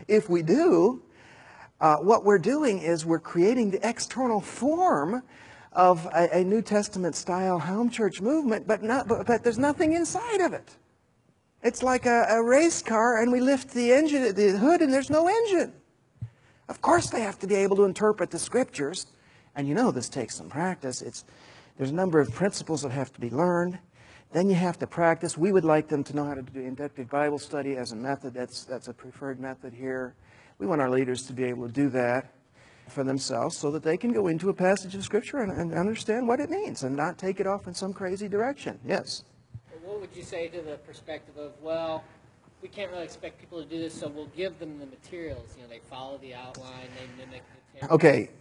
what we're doing is we're creating the external form of a New Testament style home church movement, but there's nothing inside of it. It's like a race car, and we lift the hood, and there's no engine. Of course, they have to be able to interpret the Scriptures, and this takes some practice. There's a number of principles that have to be learned. Then you have to practice. We would like them to know how to do inductive Bible study as a method. That's a preferred method here. We want our leaders to be able to do that for themselves so that they can go into a passage of Scripture and understand what it means and not take it off in some crazy direction. Yes? Well, what would you say to the perspective of, well, we can't really expect people to do this, so we'll give them the materials. They follow the outline, they mimic the text. Okay.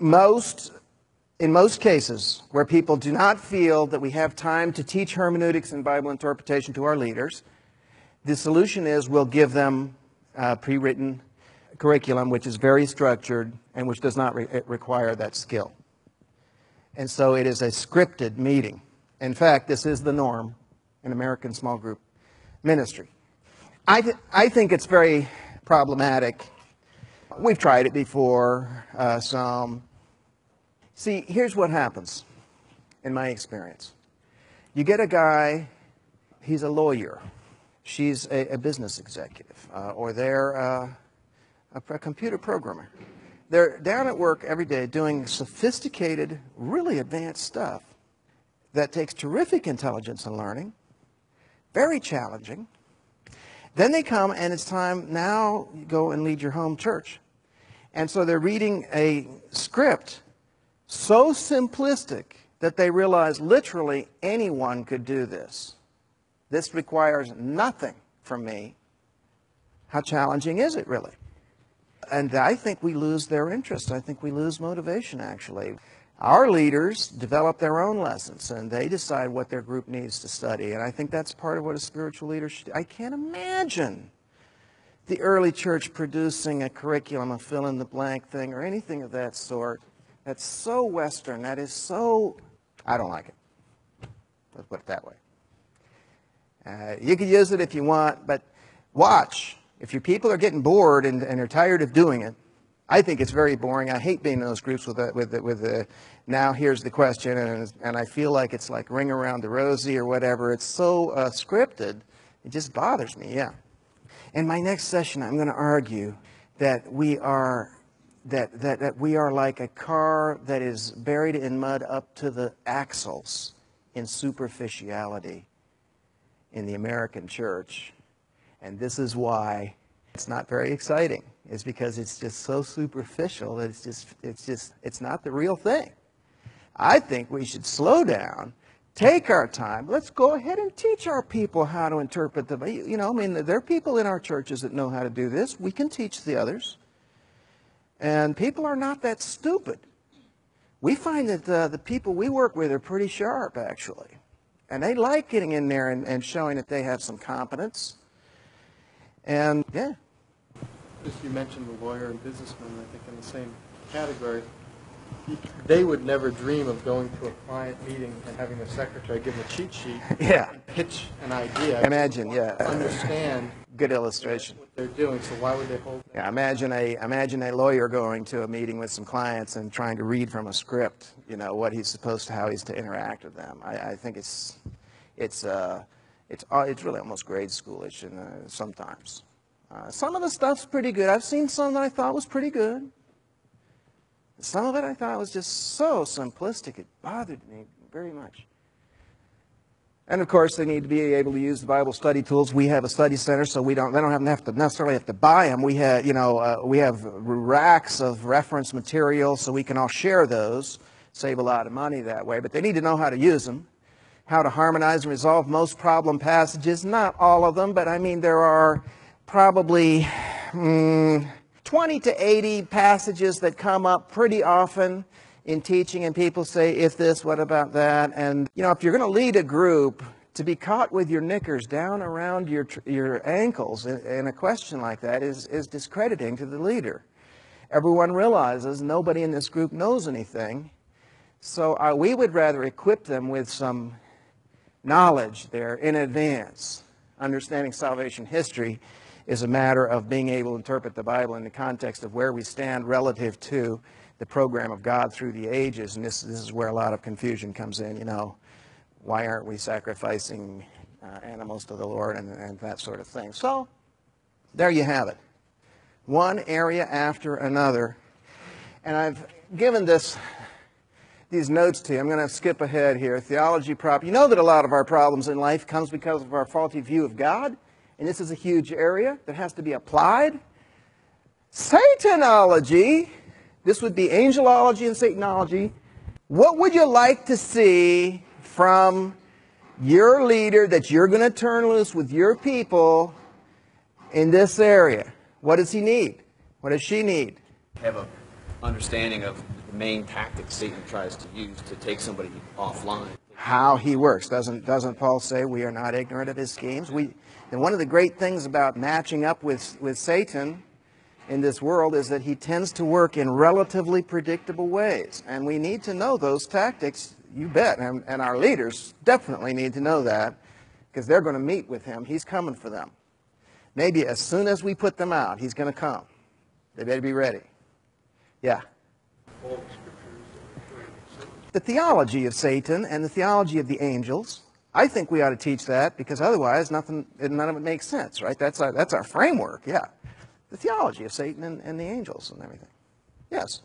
In most cases where people do not feel that we have time to teach hermeneutics and Bible interpretation to our leaders, the solution is we'll give them pre-written curriculum which is very structured and which does not require that skill. And so it is a scripted meeting. In fact, this is the norm in American small group ministry. I think it's very problematic. We've tried it before, some. See, here's what happens in my experience. You get a guy, he's a lawyer. She's a business executive, or they're a computer programmer. They're down at work every day doing sophisticated, really advanced stuff that takes terrific intelligence and learning, very challenging. Then they come and it's time, now you go and lead your home church. And so they're reading a script so simplistic that they realize literally anyone could do this. This requires nothing from me. How challenging is it really? And I think we lose their interest. I think we lose motivation, actually. Our leaders develop their own lessons, and they decide what their group needs to study. And I think that's part of what a spiritual leader should do. I can't imagine the early church producing a curriculum, a fill-in-the-blank thing, or anything of that sort. That's so Western. That is so... I don't like it. Let's put it that way. You can use it if you want, but watch. If your people are getting bored and are tired of doing it, I think it's very boring. I hate being in those groups with the now here's the question, and I feel like it's like Ring Around the Rosie or whatever. It's so scripted, it just bothers me, yeah. In my next session, I'm going to argue that we are that we are like a car that is buried in mud up to the axles in superficiality in the American church. And this is why it's not very exciting. It's because it's just so superficial that it's not the real thing. I think we should slow down, take our time. Let's go ahead and teach our people how to interpret the, there are people in our churches that know how to do this. We can teach the others. And people are not that stupid. We find that the people we work with are pretty sharp, actually. And they like getting in there and showing that they have some competence. And, yeah. Just you mentioned the lawyer and businessman, I think in the same category. They would never dream of going to a client meeting and having the secretary give them a cheat sheet and pitch an idea. Imagine, yeah. Understand. Good illustration. What they're doing, so why would they hold that? Yeah, imagine a lawyer going to a meeting with some clients and trying to read from a script, what he's supposed to, how he's to interact with them. I think it's really almost grade schoolish sometimes. Some of the stuff's pretty good. I've seen some that I thought was pretty good. Some of it I thought was just so simplistic, it bothered me very much. And of course, they need to be able to use the Bible study tools. We have a study center, so they don't necessarily have to buy them. We have racks of reference material, so we can all share those, save a lot of money that way. But they need to know how to use them, how to harmonize and resolve most problem passages. Not all of them, but I mean there are probably 20 to 80 passages that come up pretty often in teaching, and people say, if this, what about that? And, if you're going to lead a group, to be caught with your knickers down around your ankles in a question like that is discrediting to the leader. Everyone realizes nobody in this group knows anything, so we would rather equip them with some knowledge there in advance. Understanding salvation history is a matter of being able to interpret the Bible in the context of where we stand relative to the program of God through the ages. And this is where a lot of confusion comes in. Why aren't we sacrificing animals to the Lord and that sort of thing. So there you have it. One area after another. And I've given these notes to you. I'm going to skip ahead here. Theology prop. You know that a lot of our problems in life comes because of our faulty view of God. And this is a huge area that has to be applied. Satanology. This would be angelology and Satanology. What would you like to see from your leader that you're going to turn loose with your people in this area? What does he need? What does she need? Have an understanding of the main tactics Satan tries to use to take somebody offline. How he works. Doesn't Paul say we are not ignorant of his schemes? And one of the great things about matching up with Satan in this world is that he tends to work in relatively predictable ways. And we need to know those tactics, you bet. And our leaders definitely need to know that, because they're going to meet with him. He's coming for them. Maybe as soon as we put them out, he's going to come. They better be ready. Yeah. The theology of Satan and the theology of the angels, I think we ought to teach that, because otherwise none of it makes sense, right? That's our framework, yeah. The theology of Satan and the angels and everything. Yes?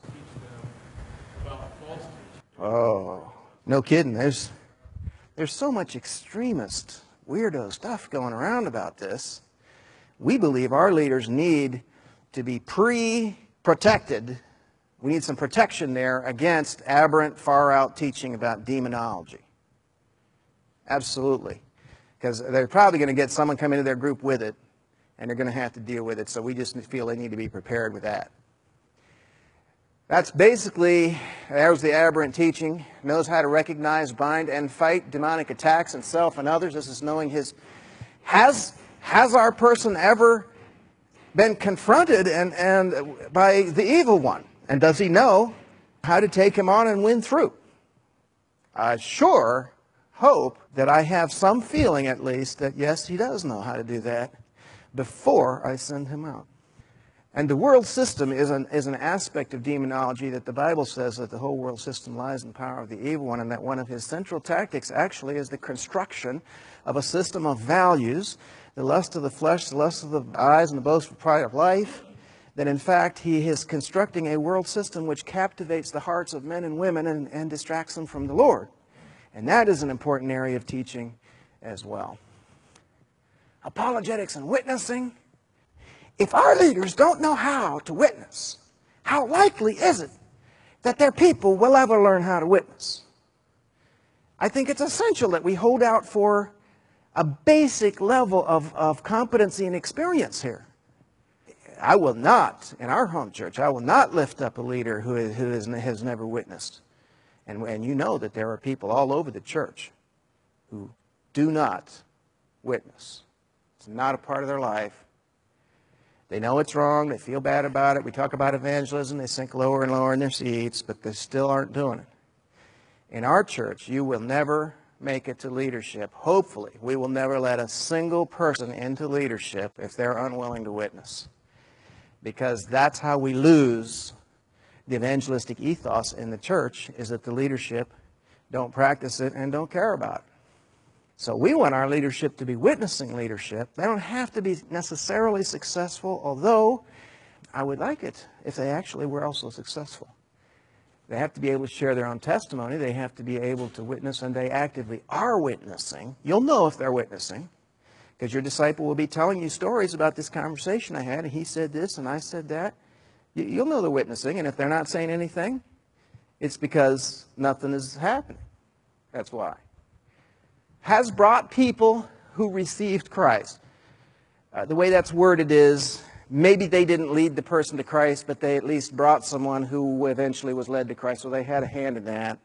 Oh, no kidding. There's so much extremist, weirdo stuff going around about this. We believe our leaders need to be protected. We need some protection there against aberrant, far-out teaching about demonology. Absolutely. Because they're probably going to get someone come into their group with it, and they're going to have to deal with it. So we just feel they need to be prepared with that. That's basically, there's the aberrant teaching. Knows how to recognize, bind, and fight demonic attacks in self and others. This is knowing his... Has our person ever been confronted and by the evil one? And does he know how to take him on and win through? I sure hope that I have some feeling, at least, that yes, he does know how to do that before I send him out. And the world system is an aspect of demonology that the Bible says that the whole world system lies in the power of the evil one, and that one of his central tactics actually is the construction of a system of values, the lust of the flesh, the lust of the eyes, and the boastful pride of life, that in fact he is constructing a world system which captivates the hearts of men and women and distracts them from the Lord. And that is an important area of teaching as well. Apologetics and witnessing. If our leaders don't know how to witness, how likely is it that their people will ever learn how to witness? I think it's essential that we hold out for a basic level of competency and experience here. I will not, in our home church, I will not lift up a leader who has never witnessed. And you know that there are people all over the church who do not witness. It's not a part of their life. They know it's wrong. They feel bad about it. We talk about evangelism. They sink lower and lower in their seats, but they still aren't doing it. In our church, you will never make it to leadership. Hopefully, we will never let a single person into leadership if they're unwilling to witness. Because that's how we lose the evangelistic ethos in the church, is that the leadership don't practice it and don't care about it. So we want our leadership to be witnessing leadership. They don't have to be necessarily successful, although I would like it if they actually were also successful. They have to be able to share their own testimony. They have to be able to witness, and they actively are witnessing. You'll know if they're witnessing, because your disciple will be telling you stories about this conversation I had, and he said this and I said that. You'll know they're witnessing, and if they're not saying anything, it's because nothing is happening. That's why. Has brought people who received Christ. The way that's worded is, maybe they didn't lead the person to Christ, but they at least brought someone who eventually was led to Christ, so they had a hand in that.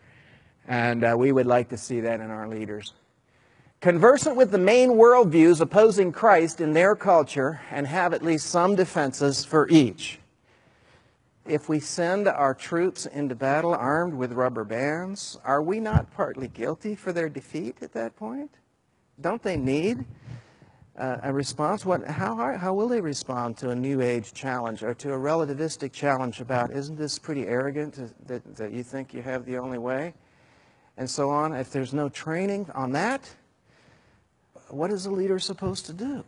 And we would like to see that in our leaders. Conversant with the main worldviews opposing Christ in their culture, and have at least some defenses for each. If we send our troops into battle armed with rubber bands, are we not partly guilty for their defeat at that point? Don't they need a response? How will they respond to a New Age challenge or to a relativistic challenge about, isn't this pretty arrogant that you think you have the only way? And so on. If there's no training on that, what is a leader supposed to do?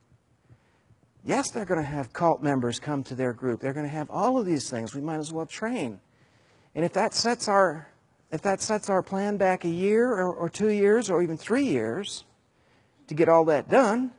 Yes, they're going to have cult members come to their group. They're going to have all of these things. We might as well train. And if that sets our plan back a year or 2 years or even 3 years to get all that done,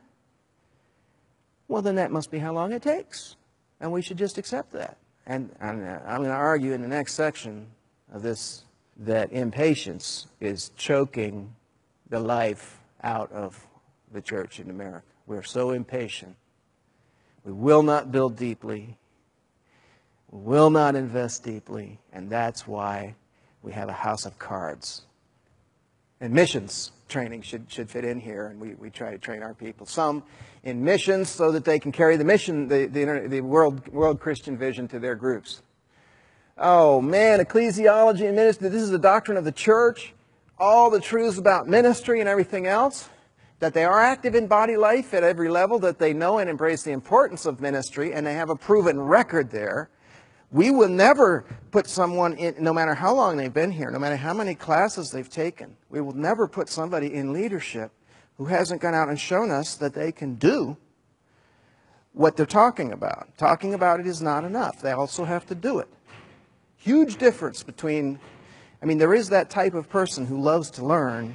well, then that must be how long it takes. And we should just accept that. And I'm going to argue in the next section of this that impatience is choking the life out of the church in America. We're so impatient. We will not build deeply. We will not invest deeply. And that's why we have a house of cards. And missions training should fit in here. And we try to train our people. Some in missions so that they can carry the mission, the world Christian vision to their groups. Oh man, ecclesiology and ministry. This is the doctrine of the church. All the truths about ministry and everything else. That they are active in body life at every level, that they know and embrace the importance of ministry, and they have a proven record there. We will never put someone in, no matter how long they've been here, no matter how many classes they've taken, we will never put somebody in leadership who hasn't gone out and shown us that they can do what they're talking about. Talking about it is not enough. They also have to do it. Huge difference between, there is that type of person who loves to learn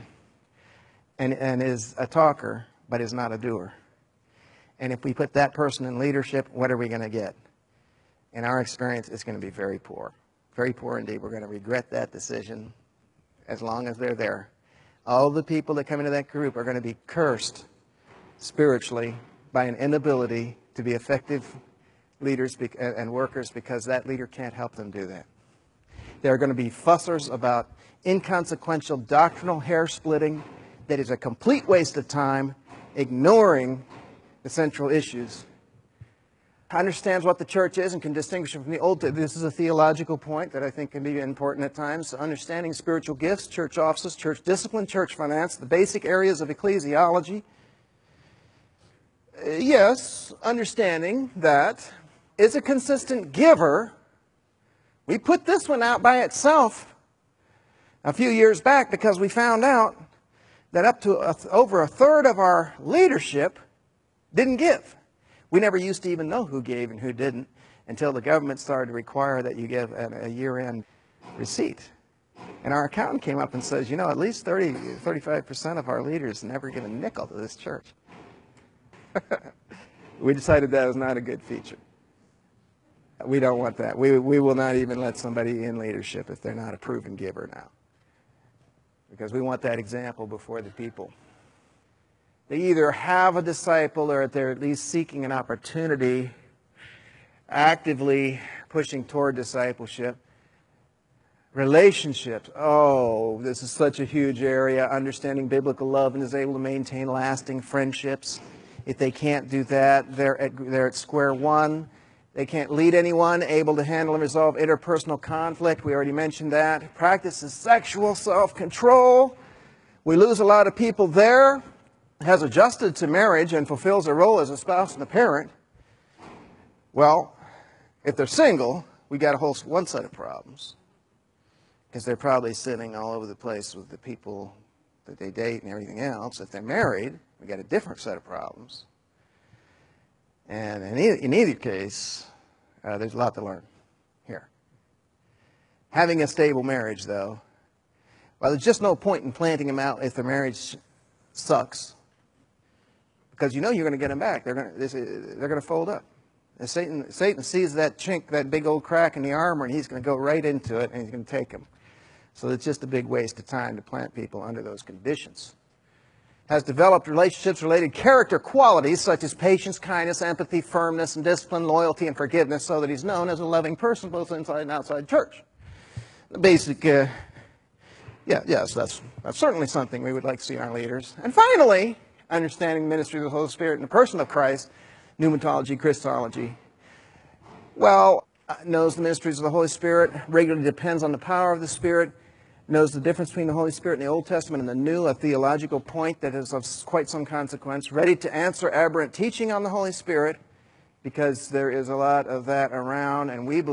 and is a talker, but is not a doer. And if we put that person in leadership, what are we going to get? In our experience, it's going to be very poor. Very poor indeed. We're going to regret that decision as long as they're there. All the people that come into that group are going to be cursed spiritually by an inability to be effective leaders and workers because that leader can't help them do that. They're going to be fussers about inconsequential doctrinal hair splitting that is a complete waste of time, ignoring the central issues. Understands what the church is and can distinguish it from the Old Testament. This is a theological point that I think can be important at times. Understanding spiritual gifts, church offices, church discipline, church finance, the basic areas of ecclesiology. Yes, understanding that is a consistent giver. We put this one out by itself a few years back because we found out that up to over a third of our leadership didn't give. We never used to even know who gave and who didn't until the government started to require that you give a year-end receipt. And our accountant came up and says, you know, at least 35% of our leaders never give a nickel to this church. We decided that was not a good feature. We don't want that. We will not even let somebody in leadership if they're not a proven giver now. Because we want that example before the people. They either have a disciple or they're at least seeking an opportunity, actively pushing toward discipleship. Relationships. Oh, this is such a huge area. Understanding biblical love and is able to maintain lasting friendships. If they can't do that, they're at square one. They can't lead anyone, able to handle and resolve interpersonal conflict. We already mentioned that. Practices sexual self-control. We lose a lot of people there. Has adjusted to marriage and fulfills a role as a spouse and a parent. Well, if they're single, we got one set of problems. Because they're probably sitting all over the place with the people that they date and everything else. If they're married, we got a different set of problems. And in either case, there's a lot to learn here. Having a stable marriage, though, well, there's just no point in planting them out if the marriage sucks. Because you know you're going to get them back. They're going to fold up. And Satan sees that chink, that big old crack in the armor, and he's going to go right into it, and he's going to take them. So it's just a big waste of time to plant people under those conditions. Has developed relationships-related character qualities such as patience, kindness, empathy, firmness, and discipline, loyalty, and forgiveness, so that he's known as a loving person both inside and outside church. The basic, yes, that's certainly something we would like to see in our leaders. And finally, understanding the ministry of the Holy Spirit in the person of Christ, pneumatology, Christology. Well, knows the ministries of the Holy Spirit, regularly depends on the power of the Spirit, knows the difference between the Holy Spirit in the Old Testament and the New, a theological point that is of quite some consequence, ready to answer aberrant teaching on the Holy Spirit, because there is a lot of that around, and we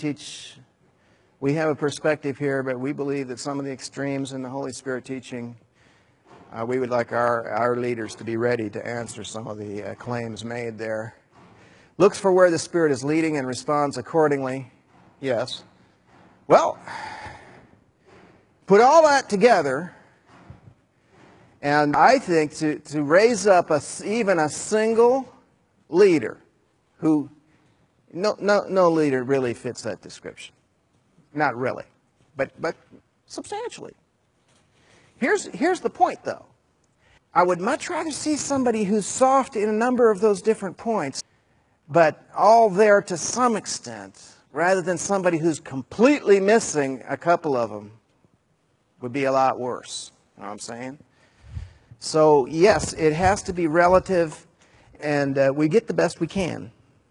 have a perspective here, but we believe that some of the extremes in the Holy Spirit teaching, we would like our leaders to be ready to answer some of the claims made there. Looks for where the Spirit is leading and responds accordingly. Yes. Well, put all that together, and I think to raise up even a single leader who, no leader really fits that description. Not really, but substantially. Here's the point, though. I would much rather see somebody who's soft in a number of those different points, but all there to some extent, rather than somebody who's completely missing a couple of them. Would be a lot worse. You know what I'm saying? So, yes, it has to be relative, and we get the best we can.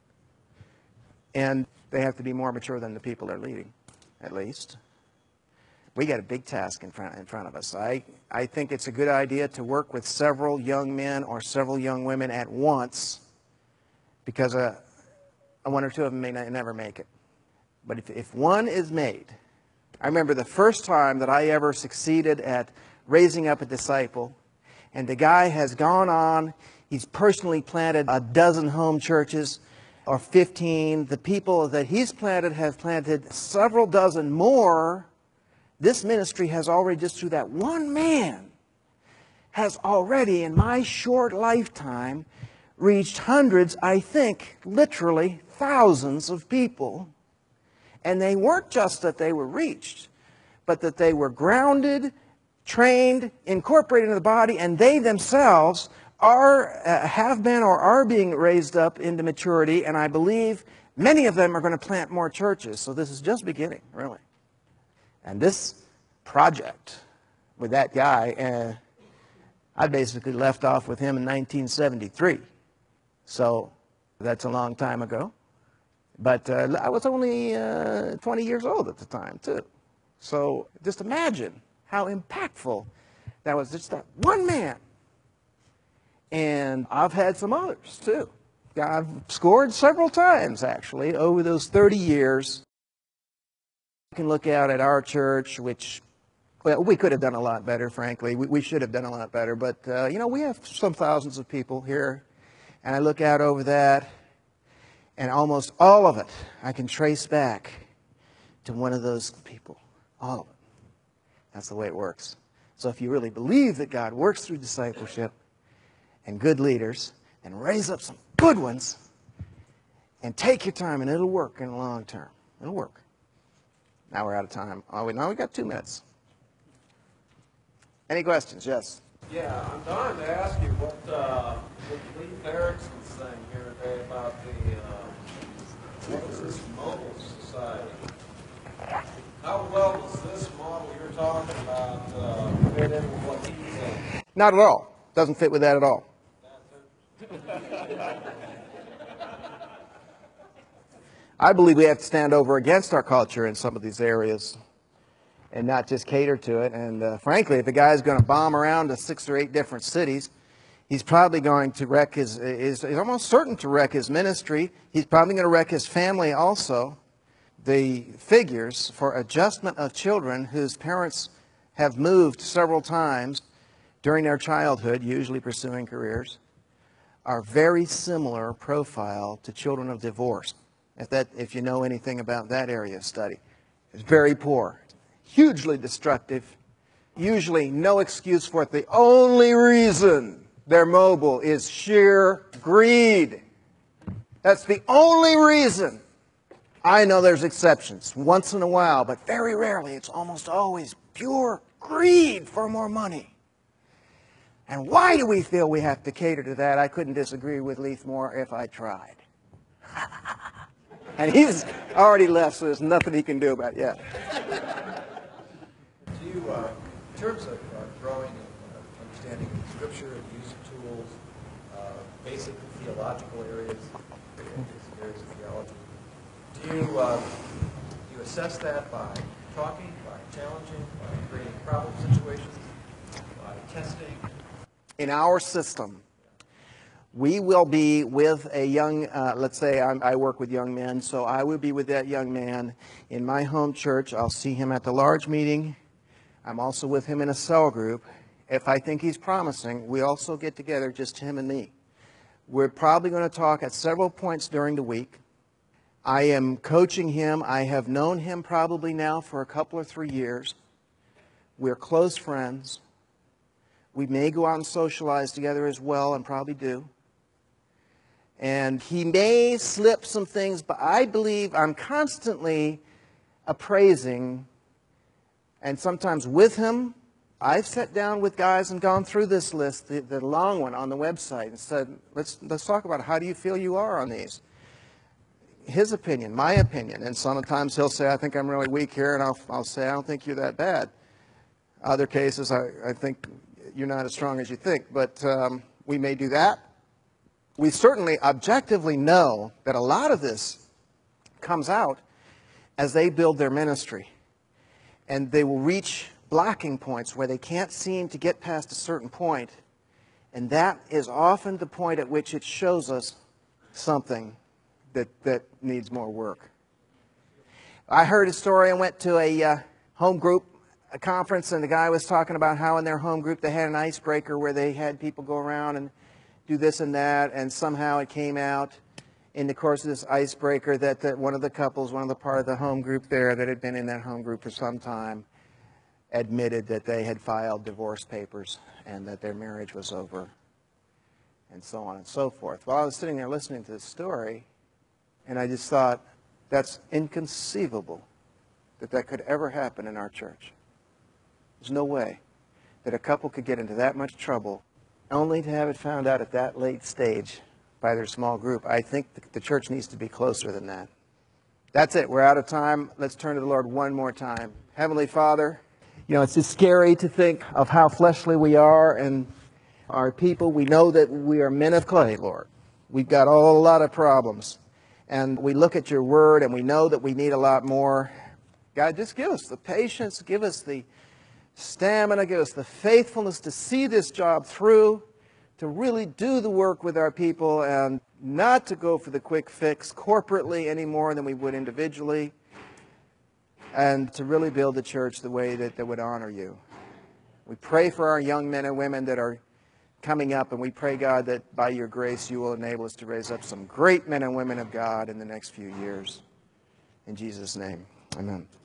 And they have to be more mature than the people they're leading, at least. We got a big task in front of us. I think it's a good idea to work with several young men or several young women at once, because one or two of them may never make it. But if one is made, I remember the first time that I ever succeeded at raising up a disciple, and the guy has gone on, he's personally planted 12 home churches, or 15. The people that he's planted have planted several dozen more. This ministry has already, just through that one man, has already, in my short lifetime, reached hundreds, I think, literally thousands of people. And they weren't just that they were reached, but that they were grounded, trained, incorporated into the body, and they themselves have been or are being raised up into maturity, and I believe Many of them are going to plant more churches, so this is just beginning, really. And this project with that guy, I basically left off with him in 1973. So that's a long time ago. But I was only 20 years old at the time, too. So just imagine how impactful that was, just that one man. And I've had some others, too. I've scored several times, actually, over those 30 years. You can look out at our church, which, well, we could have done a lot better, frankly. We should have done a lot better. But, we have some thousands of people here. And I look out over that, and almost all of it I can trace back to one of those people. All of it. That's the way it works. So if you really believe that God works through discipleship and good leaders, and raise up some good ones, and take your time, and it'll work in the long term. It'll work. Now we're out of time. Now we got 2 minutes. Any questions? Yes. Yeah, I'm dying to ask you what Leif Erickson's saying here today about what is this mobile society? How well does this model you're talking about fit in with what he's saying? Not at all. Doesn't fit with that at all. I believe we have to stand over against our culture in some of these areas and not just cater to it. And frankly, if a guy's going to bomb around to 6 or 8 different cities, he's probably going to wreck he's almost certain to wreck his ministry. He's probably going to wreck his family also. The figures for adjustment of children whose parents have moved several times during their childhood, usually pursuing careers, are very similar profile to children of divorce. If you know anything about that area of study. It's very poor, hugely destructive, usually no excuse for it. The only reason they're mobile is sheer greed. That's the only reason. I know there's exceptions once in a while, but very rarely. It's almost always pure greed for more money. And why do we feel we have to cater to that? I couldn't disagree with Leif more if I tried. And he's already left, so there's nothing he can do about it. Yeah. Do you, in terms of growing and understanding of Scripture and use of tools, basic theological areas of theology, do you assess that by talking, by challenging, by creating problem situations, by testing? In our system, we will be with a young, let's say I work with young men, so I will be with that young man in my home church. I'll see him at the large meeting. I'm also with him in a cell group. If I think he's promising, we also get together, just him and me. We're probably going to talk at several points during the week. I am coaching him. I have known him probably now for a couple or 3 years. We're close friends. We may go out and socialize together as well, and probably do. And he may slip some things, but I believe I'm constantly appraising, and sometimes with him. I've sat down with guys and gone through this list, the long one on the website, and said, let's talk about how do you feel you are on these. His opinion, my opinion, and sometimes he'll say, I think I'm really weak here, and I'll say, I don't think you're that bad. Other cases, I think you're not as strong as you think, but we may do that. We certainly objectively know that a lot of this comes out as they build their ministry. And they will reach blocking points where they can't seem to get past a certain point. And that is often the point at which it shows us something that needs more work. I heard a story. I went to a home group a conference, and the guy was talking about how in their home group they had an icebreaker where they had people go around and do this and that, and somehow it came out in the course of this icebreaker that one of the couples, one of the part of the home group there that had been in that home group for some time, admitted that they had filed divorce papers and that their marriage was over, and so on and so forth. Well, I was sitting there listening to this story, and I just thought, that's inconceivable that could ever happen in our church. There's no way that a couple could get into that much trouble only to have it found out at that late stage by their small group. I think the church needs to be closer than that. That's it. We're out of time. Let's turn to the Lord one more time. Heavenly Father, it's just scary to think of how fleshly we are and our people. We know that we are men of clay, Lord. We've got a lot of problems. And we look at your word and we know that we need a lot more. God, just give us the patience, give us the stamina, give us the faithfulness to see this job through, to really do the work with our people and not to go for the quick fix corporately any more than we would individually, and to really build the church the way that would honor you. We pray for our young men and women that are coming up, and we pray, God, that by your grace you will enable us to raise up some great men and women of God in the next few years. In Jesus' name, amen.